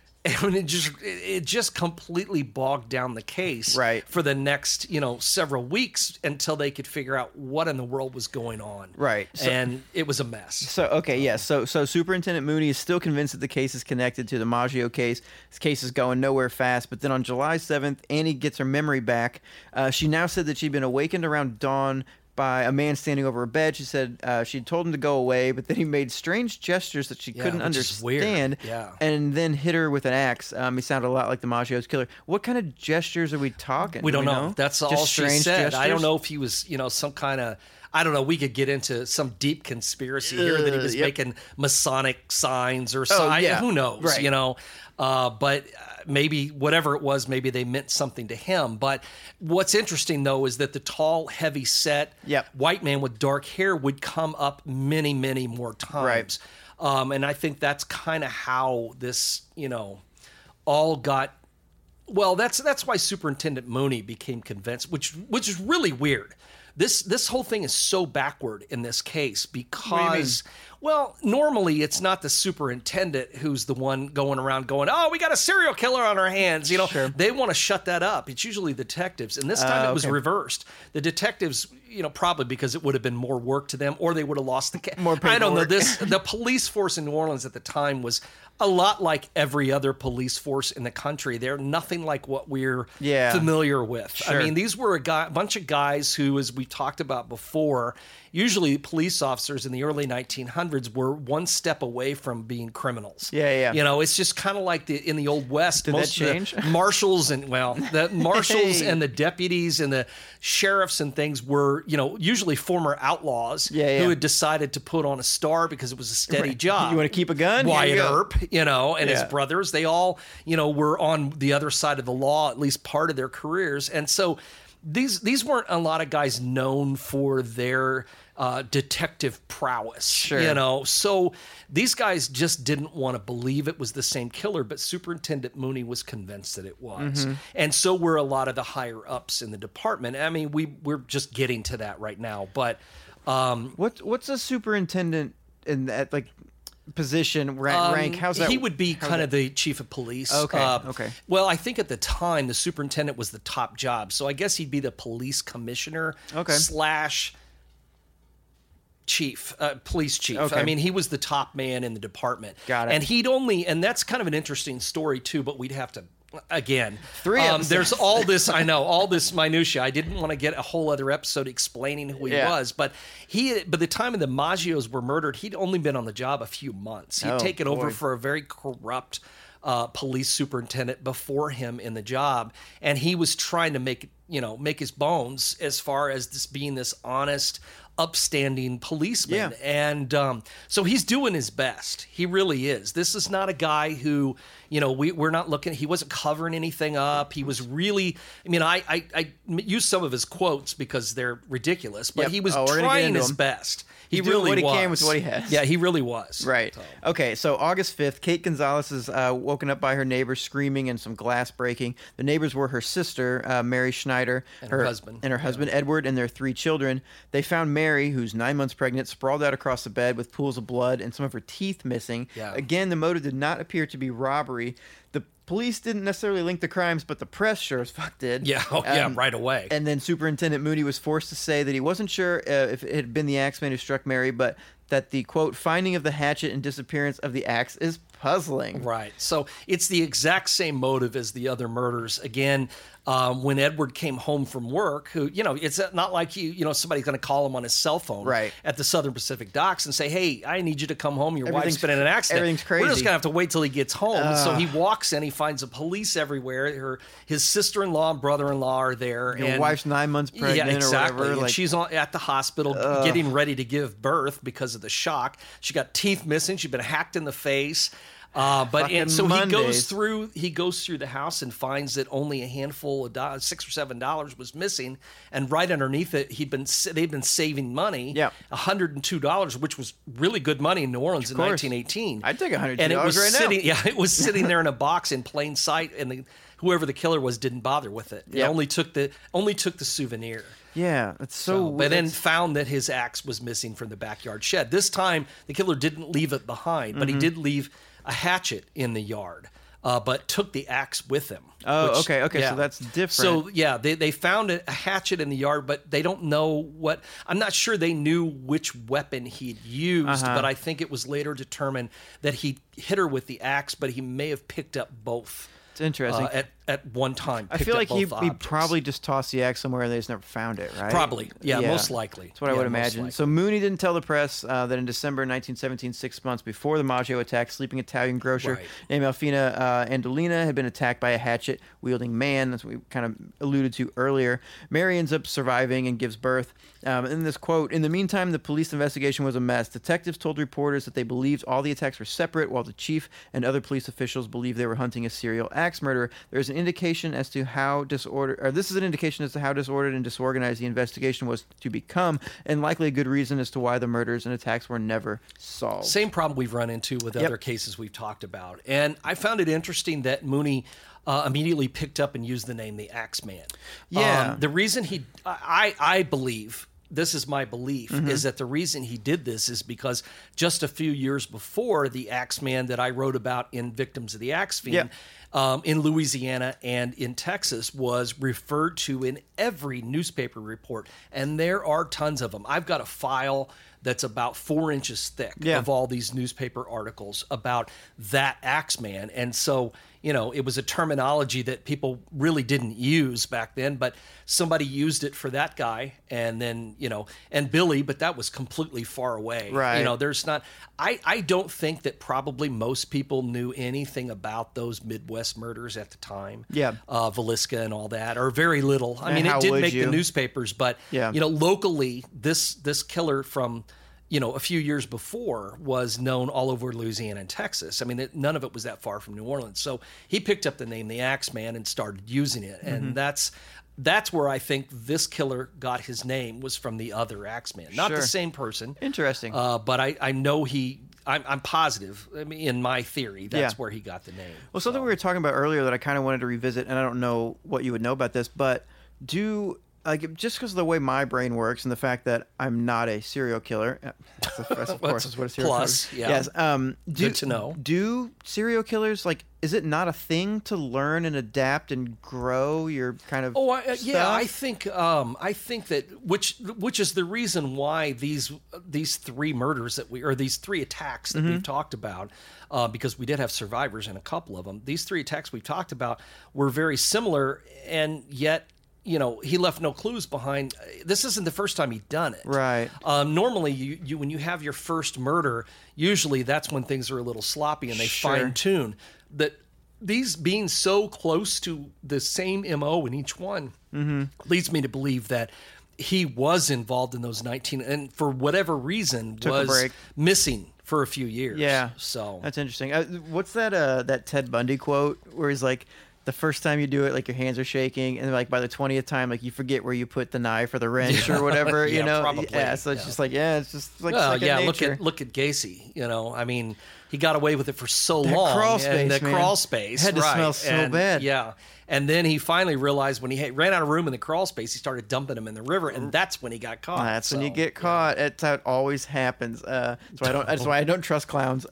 it just completely bogged down the case Right. for the next, several weeks until they could figure out what in the world was going on. Right. And it was a mess. So, okay, yeah. So Superintendent Mooney is still convinced that the case is connected to the Maggio case. This case is going nowhere fast. But then on July 7th, Annie gets her memory back. She now said that she'd been awakened around dawn by a man standing over her bed. She said she'd told him to go away, but then he made strange gestures that she couldn't understand, and then hit her with an axe. He sounded a lot like the Maggio's killer. What kind of gestures are we talking? We don't know. That's just all she said. Gestures? I don't know if he was, some kind of, I don't know. We could get into some deep conspiracy here that he was making Masonic signs or something. Who knows, right. But maybe whatever it was, maybe they meant something to him. But what's interesting, though, is that the tall, heavy-set white man with dark hair would come up many, many more times. Right. And I think that's kind of how this, all got. Well, that's why Superintendent Mooney became convinced, which is really weird. This whole thing is so backward in this case because, well, normally it's not the superintendent who's the one going around going, oh, we got a serial killer on our hands. Sure. They want to shut that up. It's usually detectives. And this time it was reversed. The detectives, probably because it would have been more work to them or they would have lost the case. More paperwork. I don't know. The police force in New Orleans at the time was a lot like every other police force in the country. They're nothing like what we're familiar with. Sure. I mean, these were a bunch of guys who, as we talked about before, usually police officers in the early 1900s were one step away from being criminals. Yeah. It's just kind of like in the Old West. Did most that change? Of the marshals and, the marshals and the deputies and the sheriffs and things were, usually former outlaws who had decided to put on a star because it was a steady job. You want to keep a gun? Wyatt Earp, and his brothers, they all, were on the other side of the law, at least part of their careers. And so these weren't a lot of guys known for their detective prowess, So these guys just didn't want to believe it was the same killer, but Superintendent Mooney was convinced that it was. Mm-hmm. And so were a lot of the higher ups in the department. I mean, we're just getting to that right now, but what's a superintendent in that position rank? How's that? He would be kind of the chief of police. Okay. Well, I think at the time the superintendent was the top job, so I guess he'd be the police commissioner / chief, police chief. Okay. I mean, he was the top man in the department. Got it. And and that's kind of an interesting story too, but we'd have to, again, 3 episodes. There's all this, I know, all this minutia. I didn't want to get a whole other episode explaining who he was, but by the time the Maggios were murdered, he'd only been on the job a few months. He'd taken over for a very corrupt police superintendent before him in the job, and he was trying to make his bones as far as this being this honest, upstanding policeman. And so he's doing his best. He really is. This is not a guy who, we're not looking, he wasn't covering anything up. He was really, I use some of his quotes because they're ridiculous, but he was trying his best. He really what he was. can with what he has. Yeah, he really was. Right. So. Okay, so August 5th, Kate Gonzalez is woken up by her neighbors screaming and some glass breaking. The neighbors were her sister, Mary Schneider, and her husband. And her husband, Edward, and their 3 children. They found Mary, who's 9 months pregnant, sprawled out across the bed with pools of blood and some of her teeth missing. Yeah. Again, the motive did not appear to be robbery. The police didn't necessarily link the crimes, but the press sure as fuck did. Yeah, right away. And then Superintendent Mooney was forced to say that he wasn't sure if it had been the axeman who struck Mary, but that the, quote, finding of the hatchet and disappearance of the axe is puzzling. Right. So it's the exact same motive as the other murders. Again, when Edward came home from work, who, it's not like somebody's going to call him on his cell phone at the Southern Pacific docks and say, hey, I need you to come home. Your wife's been in an accident. Everything's crazy. We're just going to have to wait till he gets home. So he walks in, he finds the police everywhere. His sister-in-law and brother-in-law are there. Your wife's 9 months pregnant exactly. or whatever. And she's at the hospital getting ready to give birth because of the shock. She got teeth missing. She'd been hacked in the face. So he goes through the house and finds that only a handful of $6 or $7 was missing, and right underneath it they'd been saving money, $102, which was really good money in New Orleans in 1918. I'd take $102 and it was right sitting, now. Yeah, it was sitting there in a box in plain sight, and whoever the killer was didn't bother with it. It only took the souvenir. Yeah, it's so but then found that his axe was missing from the backyard shed. This time, the killer didn't leave it behind, but he did leave a hatchet in the yard, but took the axe with him. Okay, so that's different. So, they found a hatchet in the yard, but they don't know what... I'm not sure they knew which weapon he'd used, but I think it was later determined that he hit her with the axe, but he may have picked up both. It's interesting. at one time. I feel like he probably just tossed the axe somewhere and they just never found it, right? Probably. Yeah, most likely. That's what I would imagine. So Mooney didn't tell the press that in December 1917, 6 months before the Maggio attack, sleeping Italian grocer named Alfina Andolina had been attacked by a hatchet-wielding man. That's what we kind of alluded to earlier. Mary ends up surviving and gives birth. In this quote, in the meantime, the police investigation was a mess. Detectives told reporters that they believed all the attacks were separate, while the chief and other police officials believed they were hunting a serial axe murderer. There's an indication as to how disordered and disorganized the investigation was to become, and likely a good reason as to why the murders and attacks were never solved. Same problem we've run into with other cases we've talked about. And I found it interesting that Mooney immediately picked up and used the name the Axeman. Yeah. The reason I believe, this is my belief, is that the reason he did this is because just a few years before, the Axeman that I wrote about in Victims of the Axe Fiend in Louisiana and in Texas was referred to in every newspaper report. And there are tons of them. I've got a file that's about 4 inches thick of all these newspaper articles about that Axeman. And so, it was a terminology that people really didn't use back then, but somebody used it for that guy, and then, and Billy, but that was completely far away. Right. There's not, I don't think that probably most people knew anything about those Midwest murders at the time. Yeah. Villisca and all that, or very little. I mean, how it did would make you? the newspapers, but, locally, this killer from, a few years before was known all over Louisiana and Texas. I mean, none of it was that far from New Orleans. So he picked up the name the Axeman and started using it. And that's where I think this killer got his name, was from the other Axeman. Not the same person. Interesting. But I know I'm positive, in my theory, that's where he got the name. Well, something we were talking about earlier that I kind of wanted to revisit, and I don't know what you would know about this, but just because of the way my brain works and the fact that I'm not a serial killer, that's of course is what a serial killer is. Yes. Good to know. Do serial killers, is it not a thing to learn and adapt and grow your kind of stuff? Yeah, I think that which is the reason why these three murders these three attacks that we've talked about, because we did have survivors in a couple of them. These three attacks we've talked about were very similar, and yet, he left no clues behind. This isn't the first time he'd done it. Right. Normally, you when you have your first murder, usually that's when things are a little sloppy and they fine tune. That these being so close to the same MO in each one leads me to believe that he was involved in those 19, and for whatever reason was missing for a few years. Yeah. So that's interesting. What's that Ted Bundy quote where he's like, the first time you do it, your hands are shaking, and by the 20th time, you forget where you put the knife or the wrench or whatever, Probably. Yeah, so it's just it's just like nature. Look at Gacy. I mean, he got away with it for so long. Crawl space, and the crawl space had to smell so bad. Yeah. And then he finally realized when he ran out of room in the crawl space, he started dumping them in the river, and that's when he got caught. That's when you get caught. That's how it always happens. That's why I don't trust clowns.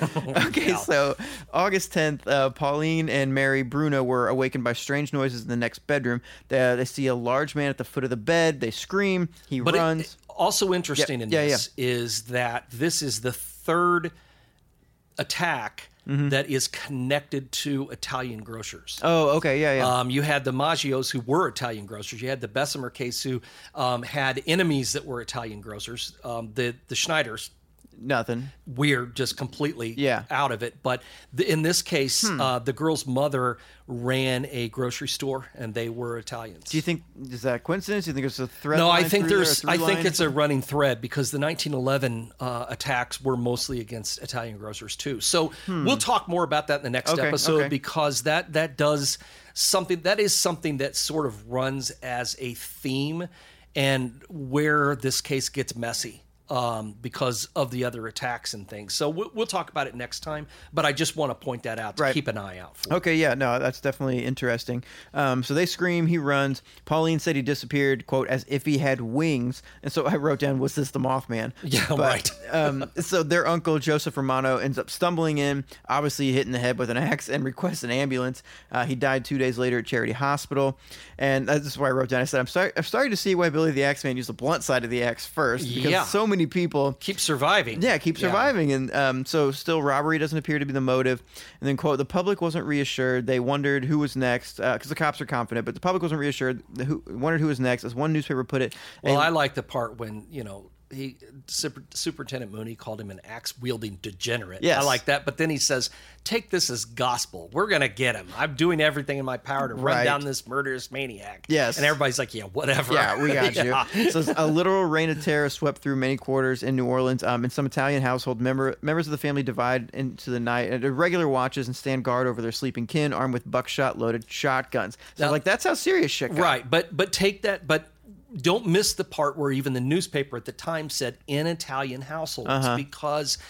So August 10th, Pauline and Mary Bruno were awakened by strange noises in the next bedroom. They see a large man at the foot of the bed. They scream. He runs. Also interesting in this is that this is the third attack that is connected to Italian grocers. Oh, okay, yeah. You had the Maggios, who were Italian grocers. You had the Bessemer case, who had enemies that were Italian grocers. The Schneiders. Nothing. Weird, just completely out of it. But in this case, the girl's mother ran a grocery store, and they were Italians. Do you think, is that a coincidence? Do you think it's a thread? No, I think it's a running thread, because the 1911 attacks were mostly against Italian grocers too. So we'll talk more about that in the next episode, because that is something that sort of runs as a theme, and where this case gets messy. Because of the other attacks and things. So we'll talk about it next time, but I just want to point that out to keep an eye out for. Okay, yeah, no, that's definitely interesting. So they scream, he runs. Pauline said he disappeared, quote, as if he had wings. And so I wrote down, was this the Mothman? Yeah, right. So their uncle, Joseph Romano, ends up stumbling in, obviously hitting the head with an axe, and requests an ambulance. He died 2 days later at Charity Hospital. And that's why I wrote down, I said, I'm sorry to see why Billy the Axeman used the blunt side of the axe first, because so many many people keep surviving. Yeah, keep surviving. And so still robbery doesn't appear to be the motive. And then, quote, the public wasn't reassured. They wondered who was next, because the cops are confident, but the public wasn't reassured. Wondered who was next, as one newspaper put it. Well, I like the part when, Superintendent Mooney called him an axe-wielding degenerate. Yes. I like that. But then he says, take this as gospel. We're going to get him. I'm doing everything in my power to run down this murderous maniac. Yes. And everybody's like, yeah, whatever. Yeah, we got you. So a literal reign of terror swept through many quarters in New Orleans. In some Italian household, members of the family divide into the night at regular watches and stand guard over their sleeping kin, armed with buckshot-loaded shotguns. So, that's how serious shit got. Right, but take that, but don't miss the part where even the newspaper at the time said in Italian households, because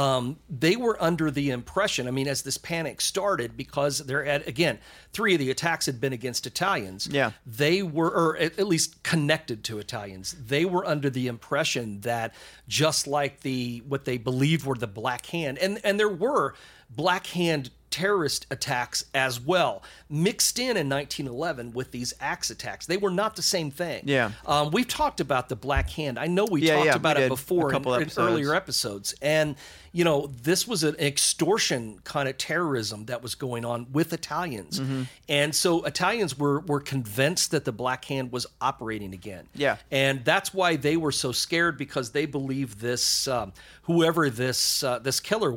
they were under the impression, as this panic started, because there had, again, 3 of the attacks had been against Italians. Yeah. They were, or at least connected to Italians. They were under the impression that just like what they believed were the Black Hand, and there were Black Hand terrorist attacks as well, mixed in 1911 with these axe attacks. They were not the same thing. Yeah. We've talked about the Black Hand. I know we talked about it before in earlier episodes. And, this was an extortion kind of terrorism that was going on with Italians. Mm-hmm. And so Italians were convinced that the Black Hand was operating again. Yeah. And that's why they were so scared, because they believed this, whoever this killer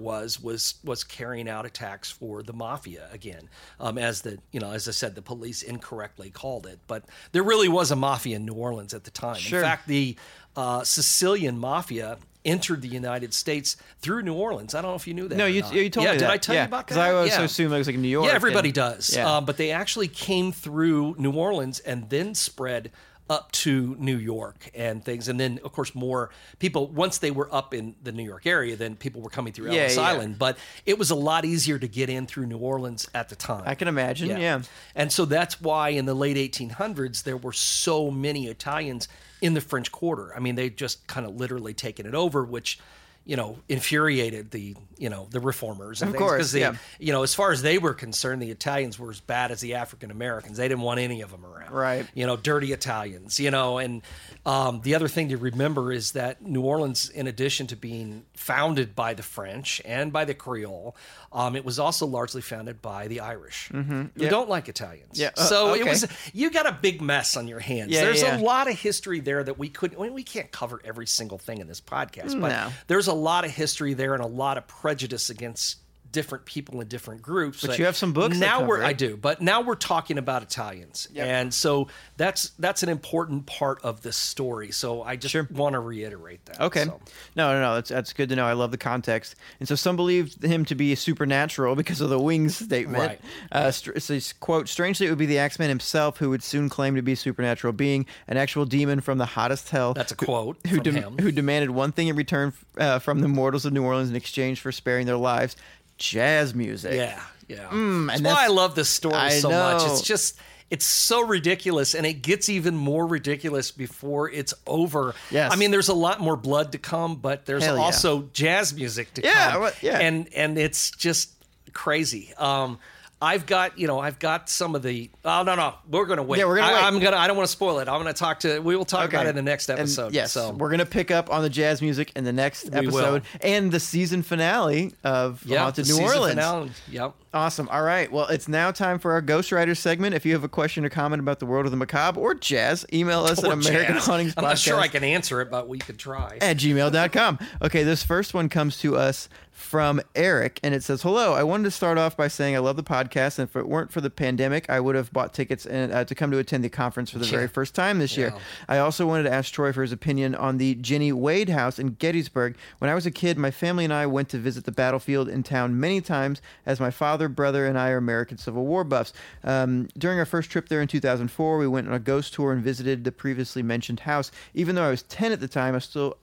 was carrying out attacks for the mafia again, as I said, the police incorrectly called it, but there really was a mafia in New Orleans at the time. Sure. In fact, the Sicilian mafia entered the United States through New Orleans. I don't know if you knew that. No, you told me that. Did I tell you about that? Because I always assumed it was like New York. Yeah, everybody does. Yeah. But they actually came through New Orleans and then spread up to New York and things. And then, of course, more people, once they were up in the New York area, then people were coming through Ellis Island. But it was a lot easier to get in through New Orleans at the time. I can imagine, yeah. And so that's why in the late 1800s, there were so many Italians in the French Quarter. They just kind of literally taken it over, which, infuriated the reformers. And of course, because as far as they were concerned, the Italians were as bad as the African Americans. They didn't want any of them around. Right. Dirty Italians, and the other thing to remember is that New Orleans, in addition to being founded by the French and by the Creole, it was also largely founded by the Irish, who don't like Italians. Yeah. So it was, you got a big mess on your hands. There's a lot of history there that we can't cover every single thing in this podcast, but there's a lot of history there and a lot of prejudice against different people in different groups. But you have some books. I do. But now we're talking about Italians, and so that's an important part of this story. So I just want to reiterate that. Okay. So. No. That's good to know. I love the context. And so some believed him to be supernatural because of the wings statement. Right. So, quote, strangely, it would be the Axeman himself who would soon claim to be a supernatural being, an actual demon from the hottest hell. That's a quote from him. Who demanded one thing in return from the mortals of New Orleans in exchange for sparing their lives: jazz music. Yeah. That's why I love this story so much. Know. It's just, it's so ridiculous, and it gets even more ridiculous before it's over. Yes. There's a lot more blood to come, but there's also jazz music to come. And it's just crazy. I've got some of the. Oh no, we're gonna wait. Yeah, we're gonna wait. I don't want to spoil it. We will talk about it in the next episode. And yes, so. We're gonna pick up on the jazz music in the next episode and the season finale of Haunted New Orleans. Finale. Yep. Awesome. All right. Well, it's now time for our Ghostwriter segment. If you have a question or comment about the world of the macabre or jazz, email us at American Hauntings Podcast. I'm not sure I can answer it, but we could try. At gmail.com. Okay, this first one comes to us from Eric, and it says, hello, I wanted to start off by saying I love the podcast, and if it weren't for the pandemic, I would have bought tickets to come to attend the conference for the very first time this year. I also wanted to ask Troy for his opinion on the Jenny Wade House in Gettysburg. When I was a kid, my family and I went to visit the battlefield in town many times, as my father, brother, and I are American Civil War buffs. During our first trip there in 2004, we went on a ghost tour and visited the previously mentioned house. Even though I was 10 at the time,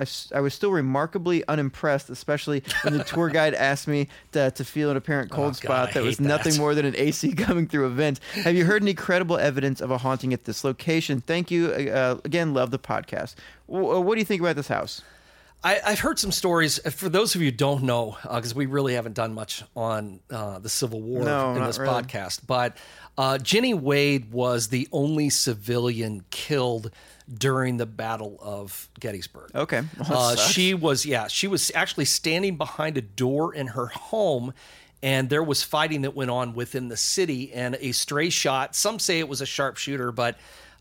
I was still remarkably unimpressed, especially when the tour guide asked me to feel an apparent cold spot that was nothing more than an AC coming through a vent. Have you heard any credible evidence of a haunting at this location? Thank you. Again, love the podcast. What do you think about this house? I've heard some stories. For those of you who don't know, because we really haven't done much on the Civil War in this podcast, but Jenny Wade was the only civilian killed during the Battle of Gettysburg. Okay. She was actually standing behind a door in her home, and there was fighting that went on within the city, and a stray shot. Some say it was a sharpshooter, but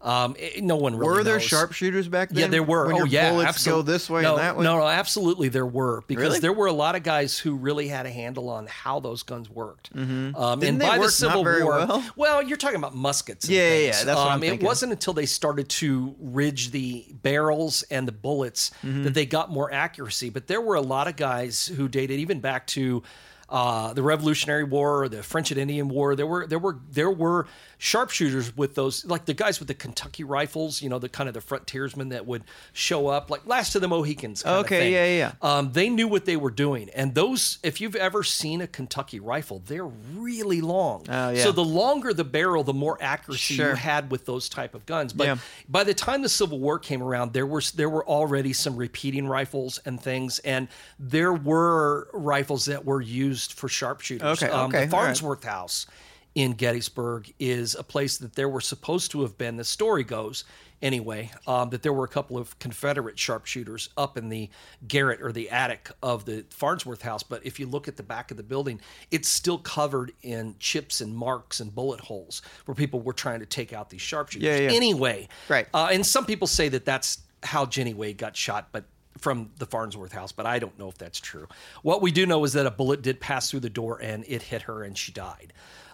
no one really Were there knows. sharpshooters back then? Yeah, there were. When bullets absolutely. go this way no, and that way? No, absolutely there were, because Really? there were a lot of guys who really had a handle on how those guns worked. Didn't and they by the work Civil not very War, well? You're talking about muskets. And Yeah, things. that's what I'm It thinking. wasn't until they started to ridge the barrels and the bullets that they got more accuracy. But there were a lot of guys who dated even back to the Revolutionary War, or the French and Indian War. There were sharpshooters with those, like the guys with the Kentucky rifles, the kind of the frontiersmen that would show up, like Last of the Mohicans kind of thing. Yeah. They knew what they were doing. And those, if you've ever seen a Kentucky rifle, they're really long. Oh, yeah. So the longer the barrel, the more accuracy Sure. you had with those type of guns. But Yeah. by the time the Civil War came around, there were already some repeating rifles and things, and there were rifles that were used for sharpshooters. Okay, The all right. Farnsworth House in Gettysburg is a place that there were supposed to have been, the story goes anyway, that there were a couple of Confederate sharpshooters up in the garret or the attic of the Farnsworth House. But if you look at the back of the building, it's still covered in chips and marks and bullet holes where people were trying to take out these sharpshooters. Yeah. Anyway, Right. And some people say that that's how Jenny Wade got shot, but from the Farnsworth House, but I don't know if that's true. What we do know is that a bullet did pass through the door and it hit her and she died.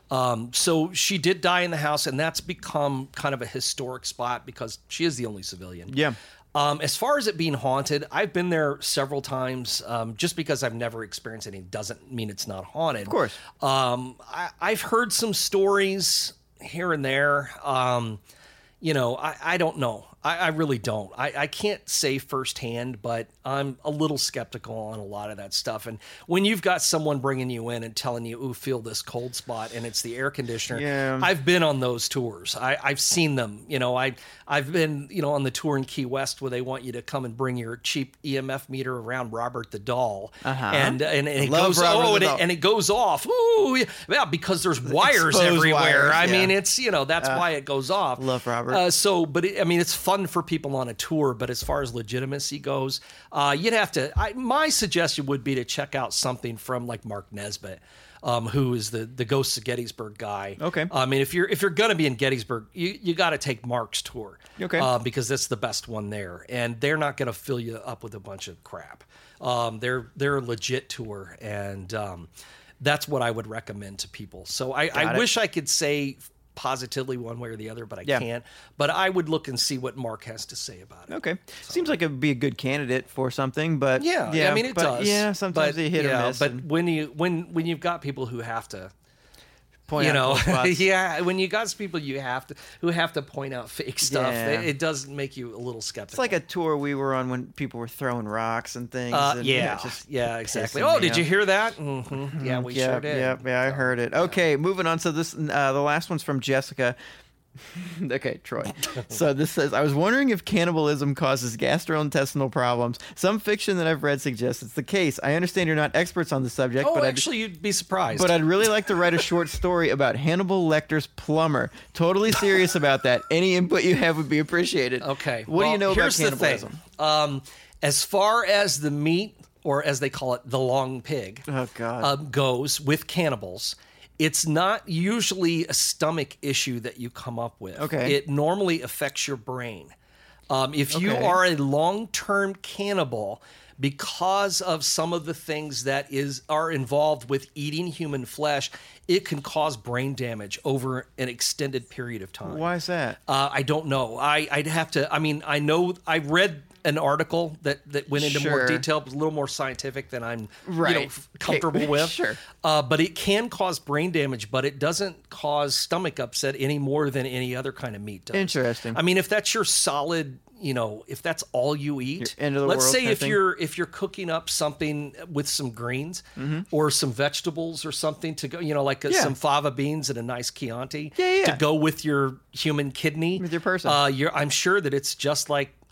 So she did die in the house, and that's become kind of a historic spot because she is the only civilian. Yeah. As far as it being haunted, I've been there several times. Just because I've never experienced anything doesn't mean it's not haunted. Of course. I've heard some stories here and there. I don't know. I really don't. I can't say firsthand, but I'm a little skeptical on a lot of that stuff. And when you've got someone bringing you in and telling you, ooh, feel this cold spot, and it's the air conditioner. Yeah. I've been on those tours. I've seen them. I've been, on the tour in Key West where they want you to come and bring your cheap EMF meter around Robert the Doll. Uh-huh. And it Love goes, Robert the Doll. and it goes off. Ooh, yeah, because there's wires Exposed everywhere. wires, I mean, yeah. it's, that's why it goes off. Love Robert. It's fun for people on a tour, but as far as legitimacy goes, you'd have to. My suggestion would be to check out something from like Mark Nesbitt, who is the Ghosts of Gettysburg guy. Okay. I mean, if you're going to be in Gettysburg, you got to take Mark's tour. Okay. Because that's the best one there, and they're not going to fill you up with a bunch of crap. They're a legit tour, and that's what I would recommend to people. So I wish I could say positively one way or the other, but I can't. But I would look and see what Mark has to say about it. Okay. Seems like it would be a good candidate for something, but Yeah, I mean, it does. Yeah, sometimes but, they hit or miss. But and when you've got people who have to, point out cold spots. yeah, when you got people who have to point out fake stuff, Yeah. it does make you a little skeptical. It's like a tour we were on when people were throwing rocks and things. And, exactly. pissing Oh, me did you off. hear that? Mm-hmm. Yeah, we sure did. Yeah, I heard it. Okay, moving on. So this, the last one's from Jessica. Okay, Troy. So this says, I was wondering if cannibalism causes gastrointestinal problems. Some fiction that I've read suggests it's the case. I understand you're not experts on the subject, Oh, but actually, you'd be surprised. I'd really like to write a short story about Hannibal Lecter's plumber. Totally serious about that. Any input you have would be appreciated. Okay. What do you know about here's cannibalism? The thing. As far as the meat, or as they call it, the long pig, Oh, God. goes with cannibals, it's not usually a stomach issue that you come up with. Okay. It normally affects your brain. If you Okay. are a long-term cannibal, because of some of the things that are involved with eating human flesh, it can cause brain damage over an extended period of time. Why is that? I don't know. I'd have to. I mean, I know I read an article that went into more Sure. detail, but a little more scientific than I'm Right. comfortable Okay. with. Sure. But it can cause brain damage, but it doesn't cause stomach upset any more than any other kind of meat does. Interesting. I mean, if that's your solid, if that's all you eat, Your end of the let's world say kind of thing? if you're cooking up something with some greens Mm-hmm. or some vegetables or something to go, like Yeah. some fava beans and a nice Chianti Yeah. to go with your human kidney, With your person. I'm sure that it's just like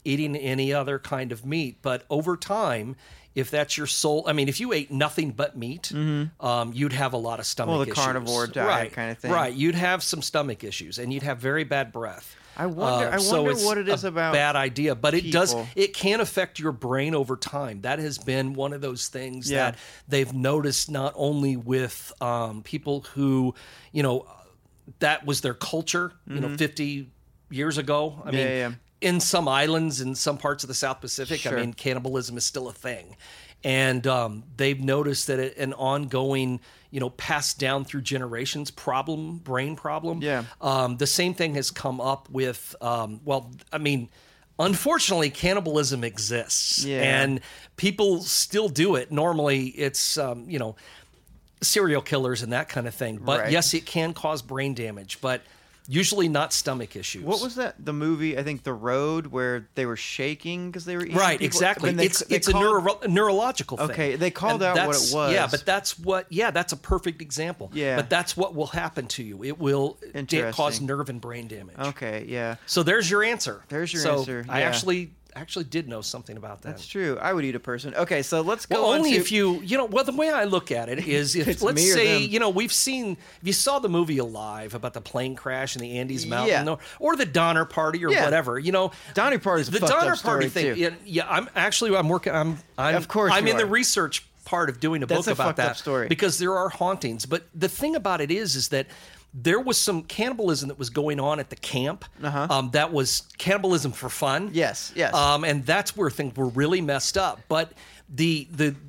eating any other kind of meat. But over time, if that's your sole, I mean, if you ate nothing but meat, you'd have a lot of stomach issues. Well, the carnivore diet kind of thing. Right. You'd have some stomach issues, and you'd have very bad breath. I wonder what it is about bad idea, but people. It can affect your brain over time. That has been one of those things that they've noticed not only with people who, that was their culture, 50 years ago. I mean, in some islands, in some parts of the South Pacific, Sure. I mean, cannibalism is still a thing. And they've noticed that an ongoing, passed down through generations brain problem. Yeah. The same thing has come up with, unfortunately, cannibalism exists. Yeah. And people still do it. Normally, it's, serial killers and that kind of thing. But Right. yes, it can cause brain damage, but usually not stomach issues. What was that? The movie, I think, The Road, where they were shaking because they were eating Right, people? exactly. I mean, It's a neurological thing. Okay, they called And out what it was. Yeah, but that's a perfect example. Yeah. But that's what will happen to you. It will Interesting. cause nerve and brain damage. Okay, yeah. So there's your answer. There's your So answer, I yeah. actually did know something about that. That's true. I would eat a person. Okay, so let's go Well, on only to... if the way I look at it is if, It's let's me or say, them. if you saw the movie Alive about the plane crash in the Andes Mountain, Yeah. or the Donner Party or Yeah. whatever, Donner Party's a the fucked Donner up story, Party thing. too. Yeah, I'm working. I'm Of course I'm you in the are. research part of doing a That's book a about fucked up that story. because there are hauntings. But the thing about it is that there was some cannibalism that was going on at the camp. That was cannibalism for fun. Yes. And that's where things were really messed up. But the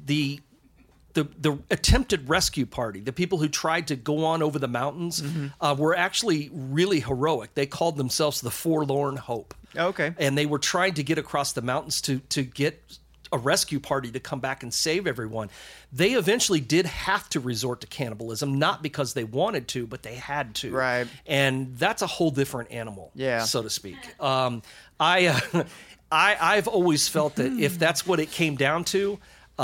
attempted rescue party, the people who tried to go on over the mountains, were actually really heroic. They called themselves the Forlorn Hope. Okay. And they were trying to get across the mountains to get a rescue party to come back and save everyone. They eventually did have to resort to cannibalism, not because they wanted to, but they had to. Right. And that's a whole different animal, Yeah. so to speak. I've always felt that if that's what it came down to,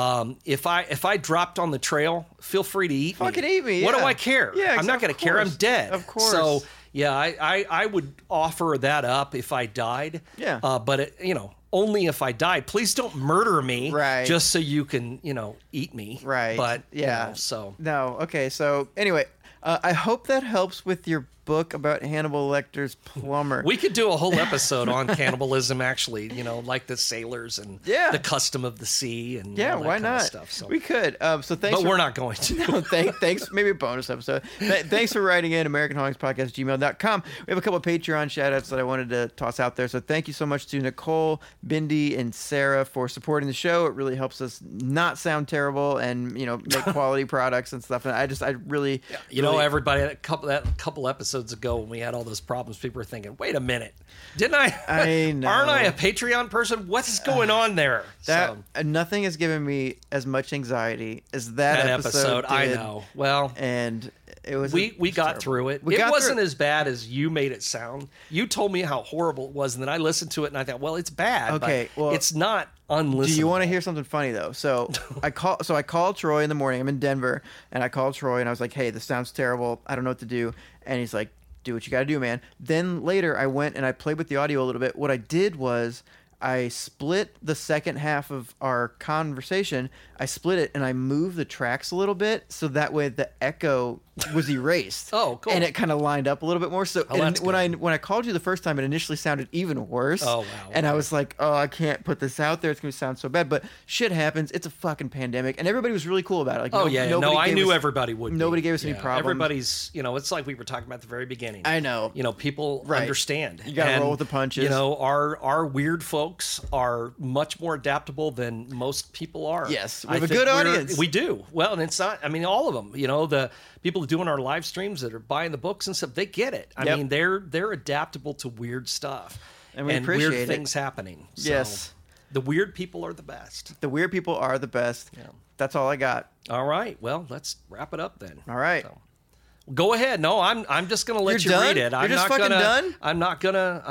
if I dropped on the trail, feel free to eat me. Fucking eat me, What do yeah. I care? Yeah, I'm not going to care. I'm course. dead. Of course. So yeah, I would offer that up if I died. Yeah. But only if I died. Please don't murder me. Right. Just so you can eat me. Right. But yeah. so. No. Okay. So anyway, I hope that helps with your book about Hannibal Lecter's plumber. We could do a whole episode on cannibalism, actually, like the sailors and Yeah. the custom of the sea and yeah, all that why kind not? of stuff. So. We could. So thanks. But for, we're not going to. No, thanks. Maybe a bonus episode. Thanks for writing in AmericanHauntingspodcast@gmail.com. We have a couple of Patreon shout-outs that I wanted to toss out there. So thank you so much to Nicole, Bindi, and Sarah for supporting the show. It really helps us not sound terrible and make quality products and stuff. And I really, everybody, a couple episodes ago when we had all those problems, people were thinking, "Wait a minute, didn't I? I know. Aren't I a Patreon person? What's going on there?" That nothing has given me as much anxiety as that episode I did. know. Well, And it was we got terrible. through it. We It got wasn't through it. as bad as you made it sound. You told me how horrible it was, and then I listened to it and I thought, well, it's bad. Okay, but well, it's not unlistenable. Do you want to hear something funny though? So I called Troy in the morning. I'm in Denver, and I called Troy and I was like, "Hey, this sounds terrible. I don't know what to do." And he's like, "Do what you got to do, man." Then later I went and I played with the audio a little bit. What I did was I split the second half of our conversation. I split it and I moved the tracks a little bit so that way the echo was erased. Oh, cool. And it kind of lined up a little bit more. So Oh, that's when I called you the first time, it initially sounded even worse. Oh, wow. And I Okay. was like, "Oh, I can't put this out there. It's going to sound so bad." But shit happens. It's a fucking pandemic, and everybody was really cool about it. Like, Oh yeah, nobody I gave knew us- everybody would. Nobody be. gave us any Yeah, problems. Everybody's, it's like we were talking about at the very beginning. I know. People Right. understand. You gotta And, roll with the punches. Our weird folks are much more adaptable than most people are. Yes, we I have a think good audience. We do. Well, and it's not. I mean, all of them. The people doing our live streams that are buying the books and stuff, they get it. I Yep. mean, they're adaptable to weird stuff And we appreciate weird it. things happening. So Yes. the weird people are the best. The weird people are the best. Yeah. That's all I got. All right. Well, let's wrap it up then. All right. So, go ahead. No, I'm just gonna let You're you done? read it. You're I'm just not fucking gonna, done? I'm not.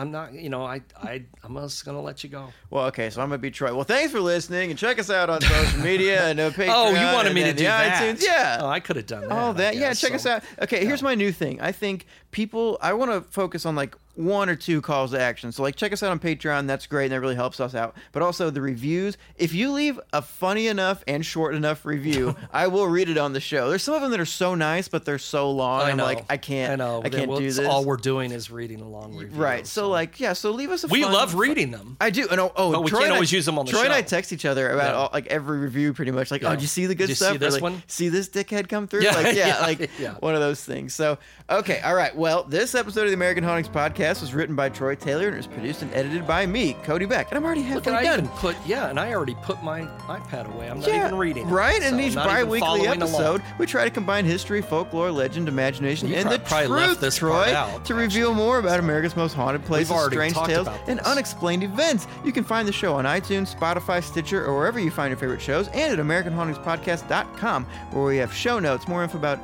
I'm just gonna let you go. Well, okay, so I'm gonna be Troy. Well, thanks for listening, and check us out on social media and Patreon. Oh, you wanted and me to then do the that? iTunes. Yeah. Oh, I could have done that. Oh, I that yeah. guess, Check us out. Okay, here's my new thing. I think people, I want to focus on like one or two calls to action. So like check us out on Patreon. That's great. And that really helps us out. But also the reviews. If you leave a funny enough and short enough review, I will read it on the show. There's some of them that are so nice, but they're so long. I know. I'm like, I can't do this. All we're doing is reading a long review. Right. So like, yeah. So leave us a We love reading them. I do. And but we can't always use them on the show. Troy and I text each other about all, like every review pretty much. Like, oh, did you see the good stuff? See this like, one? See this dickhead come through? Yeah. Like, one of those things. So, okay. All right. Well, this episode of the American Hauntings podcast was written by Troy Taylor and it was produced and edited by me, Cody Beck. And I'm already halfway done. And I already put my iPad away. I'm not even reading it. Right? So in each bi-weekly episode, we try to combine history, folklore, legend, imagination, and the truth, Troy, to reveal more about America's most haunted places, strange tales, and unexplained events. You can find the show on iTunes, Spotify, Stitcher, or wherever you find your favorite shows, and at AmericanHauntingsPodcast.com, where we have show notes, more info about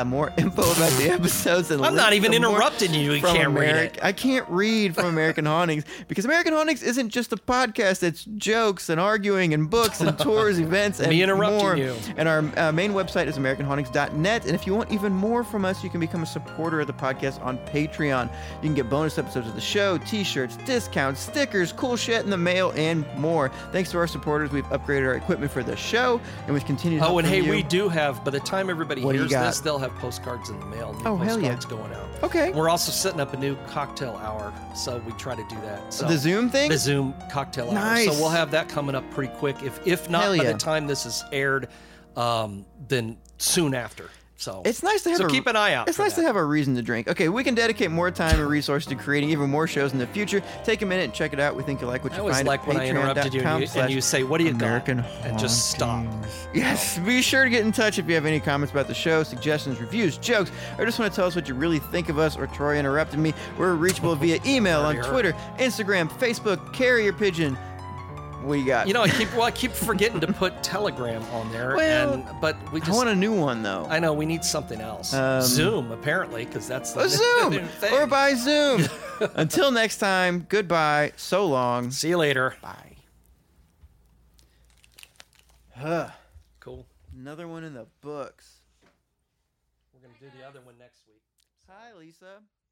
the episodes. And I'm not even interrupting you. You can't read it. I can't read from American Hauntings because American Hauntings isn't just a podcast. It's jokes and arguing and books and tours, events, and more. You. And our main website is AmericanHauntings.net. And if you want even more from us, you can become a supporter of the podcast on Patreon. You can get bonus episodes of the show, t-shirts, discounts, stickers, cool shit in the mail, and more. Thanks to our supporters, we've upgraded our equipment for the show, and we've continued to help you. We do have, by the time everybody hears this, they'll have postcards in the mail. Postcards going out. Okay. We're also setting up a new cocktail hour, so we try to do that. So the Zoom thing? The Zoom cocktail hour. So we'll have that coming up pretty quick. If not by the time this is aired, then soon after. So it's nice to have keep an eye out. It's nice to have a reason to drink. Okay, we can dedicate more time and resources to creating even more shows in the future. Take a minute and check it out. We think you like what you find. When I interrupted you and you say, "What do you got?" and just stop. Yes, be sure to get in touch if you have any comments about the show, suggestions, reviews, jokes, or just want to tell us what you really think of us. Or Troy interrupted me. We're reachable via email on Twitter, Instagram, Facebook, carrier pigeon. What you got? I keep forgetting to put Telegram on there. But I want a new one though. I know we need something else. Zoom apparently, because that's the Zoom thing. Or by Zoom. Until next time, goodbye. So long. See you later. Bye. Cool. Another one in the books. We're gonna do the other one next week. Hi, Lisa.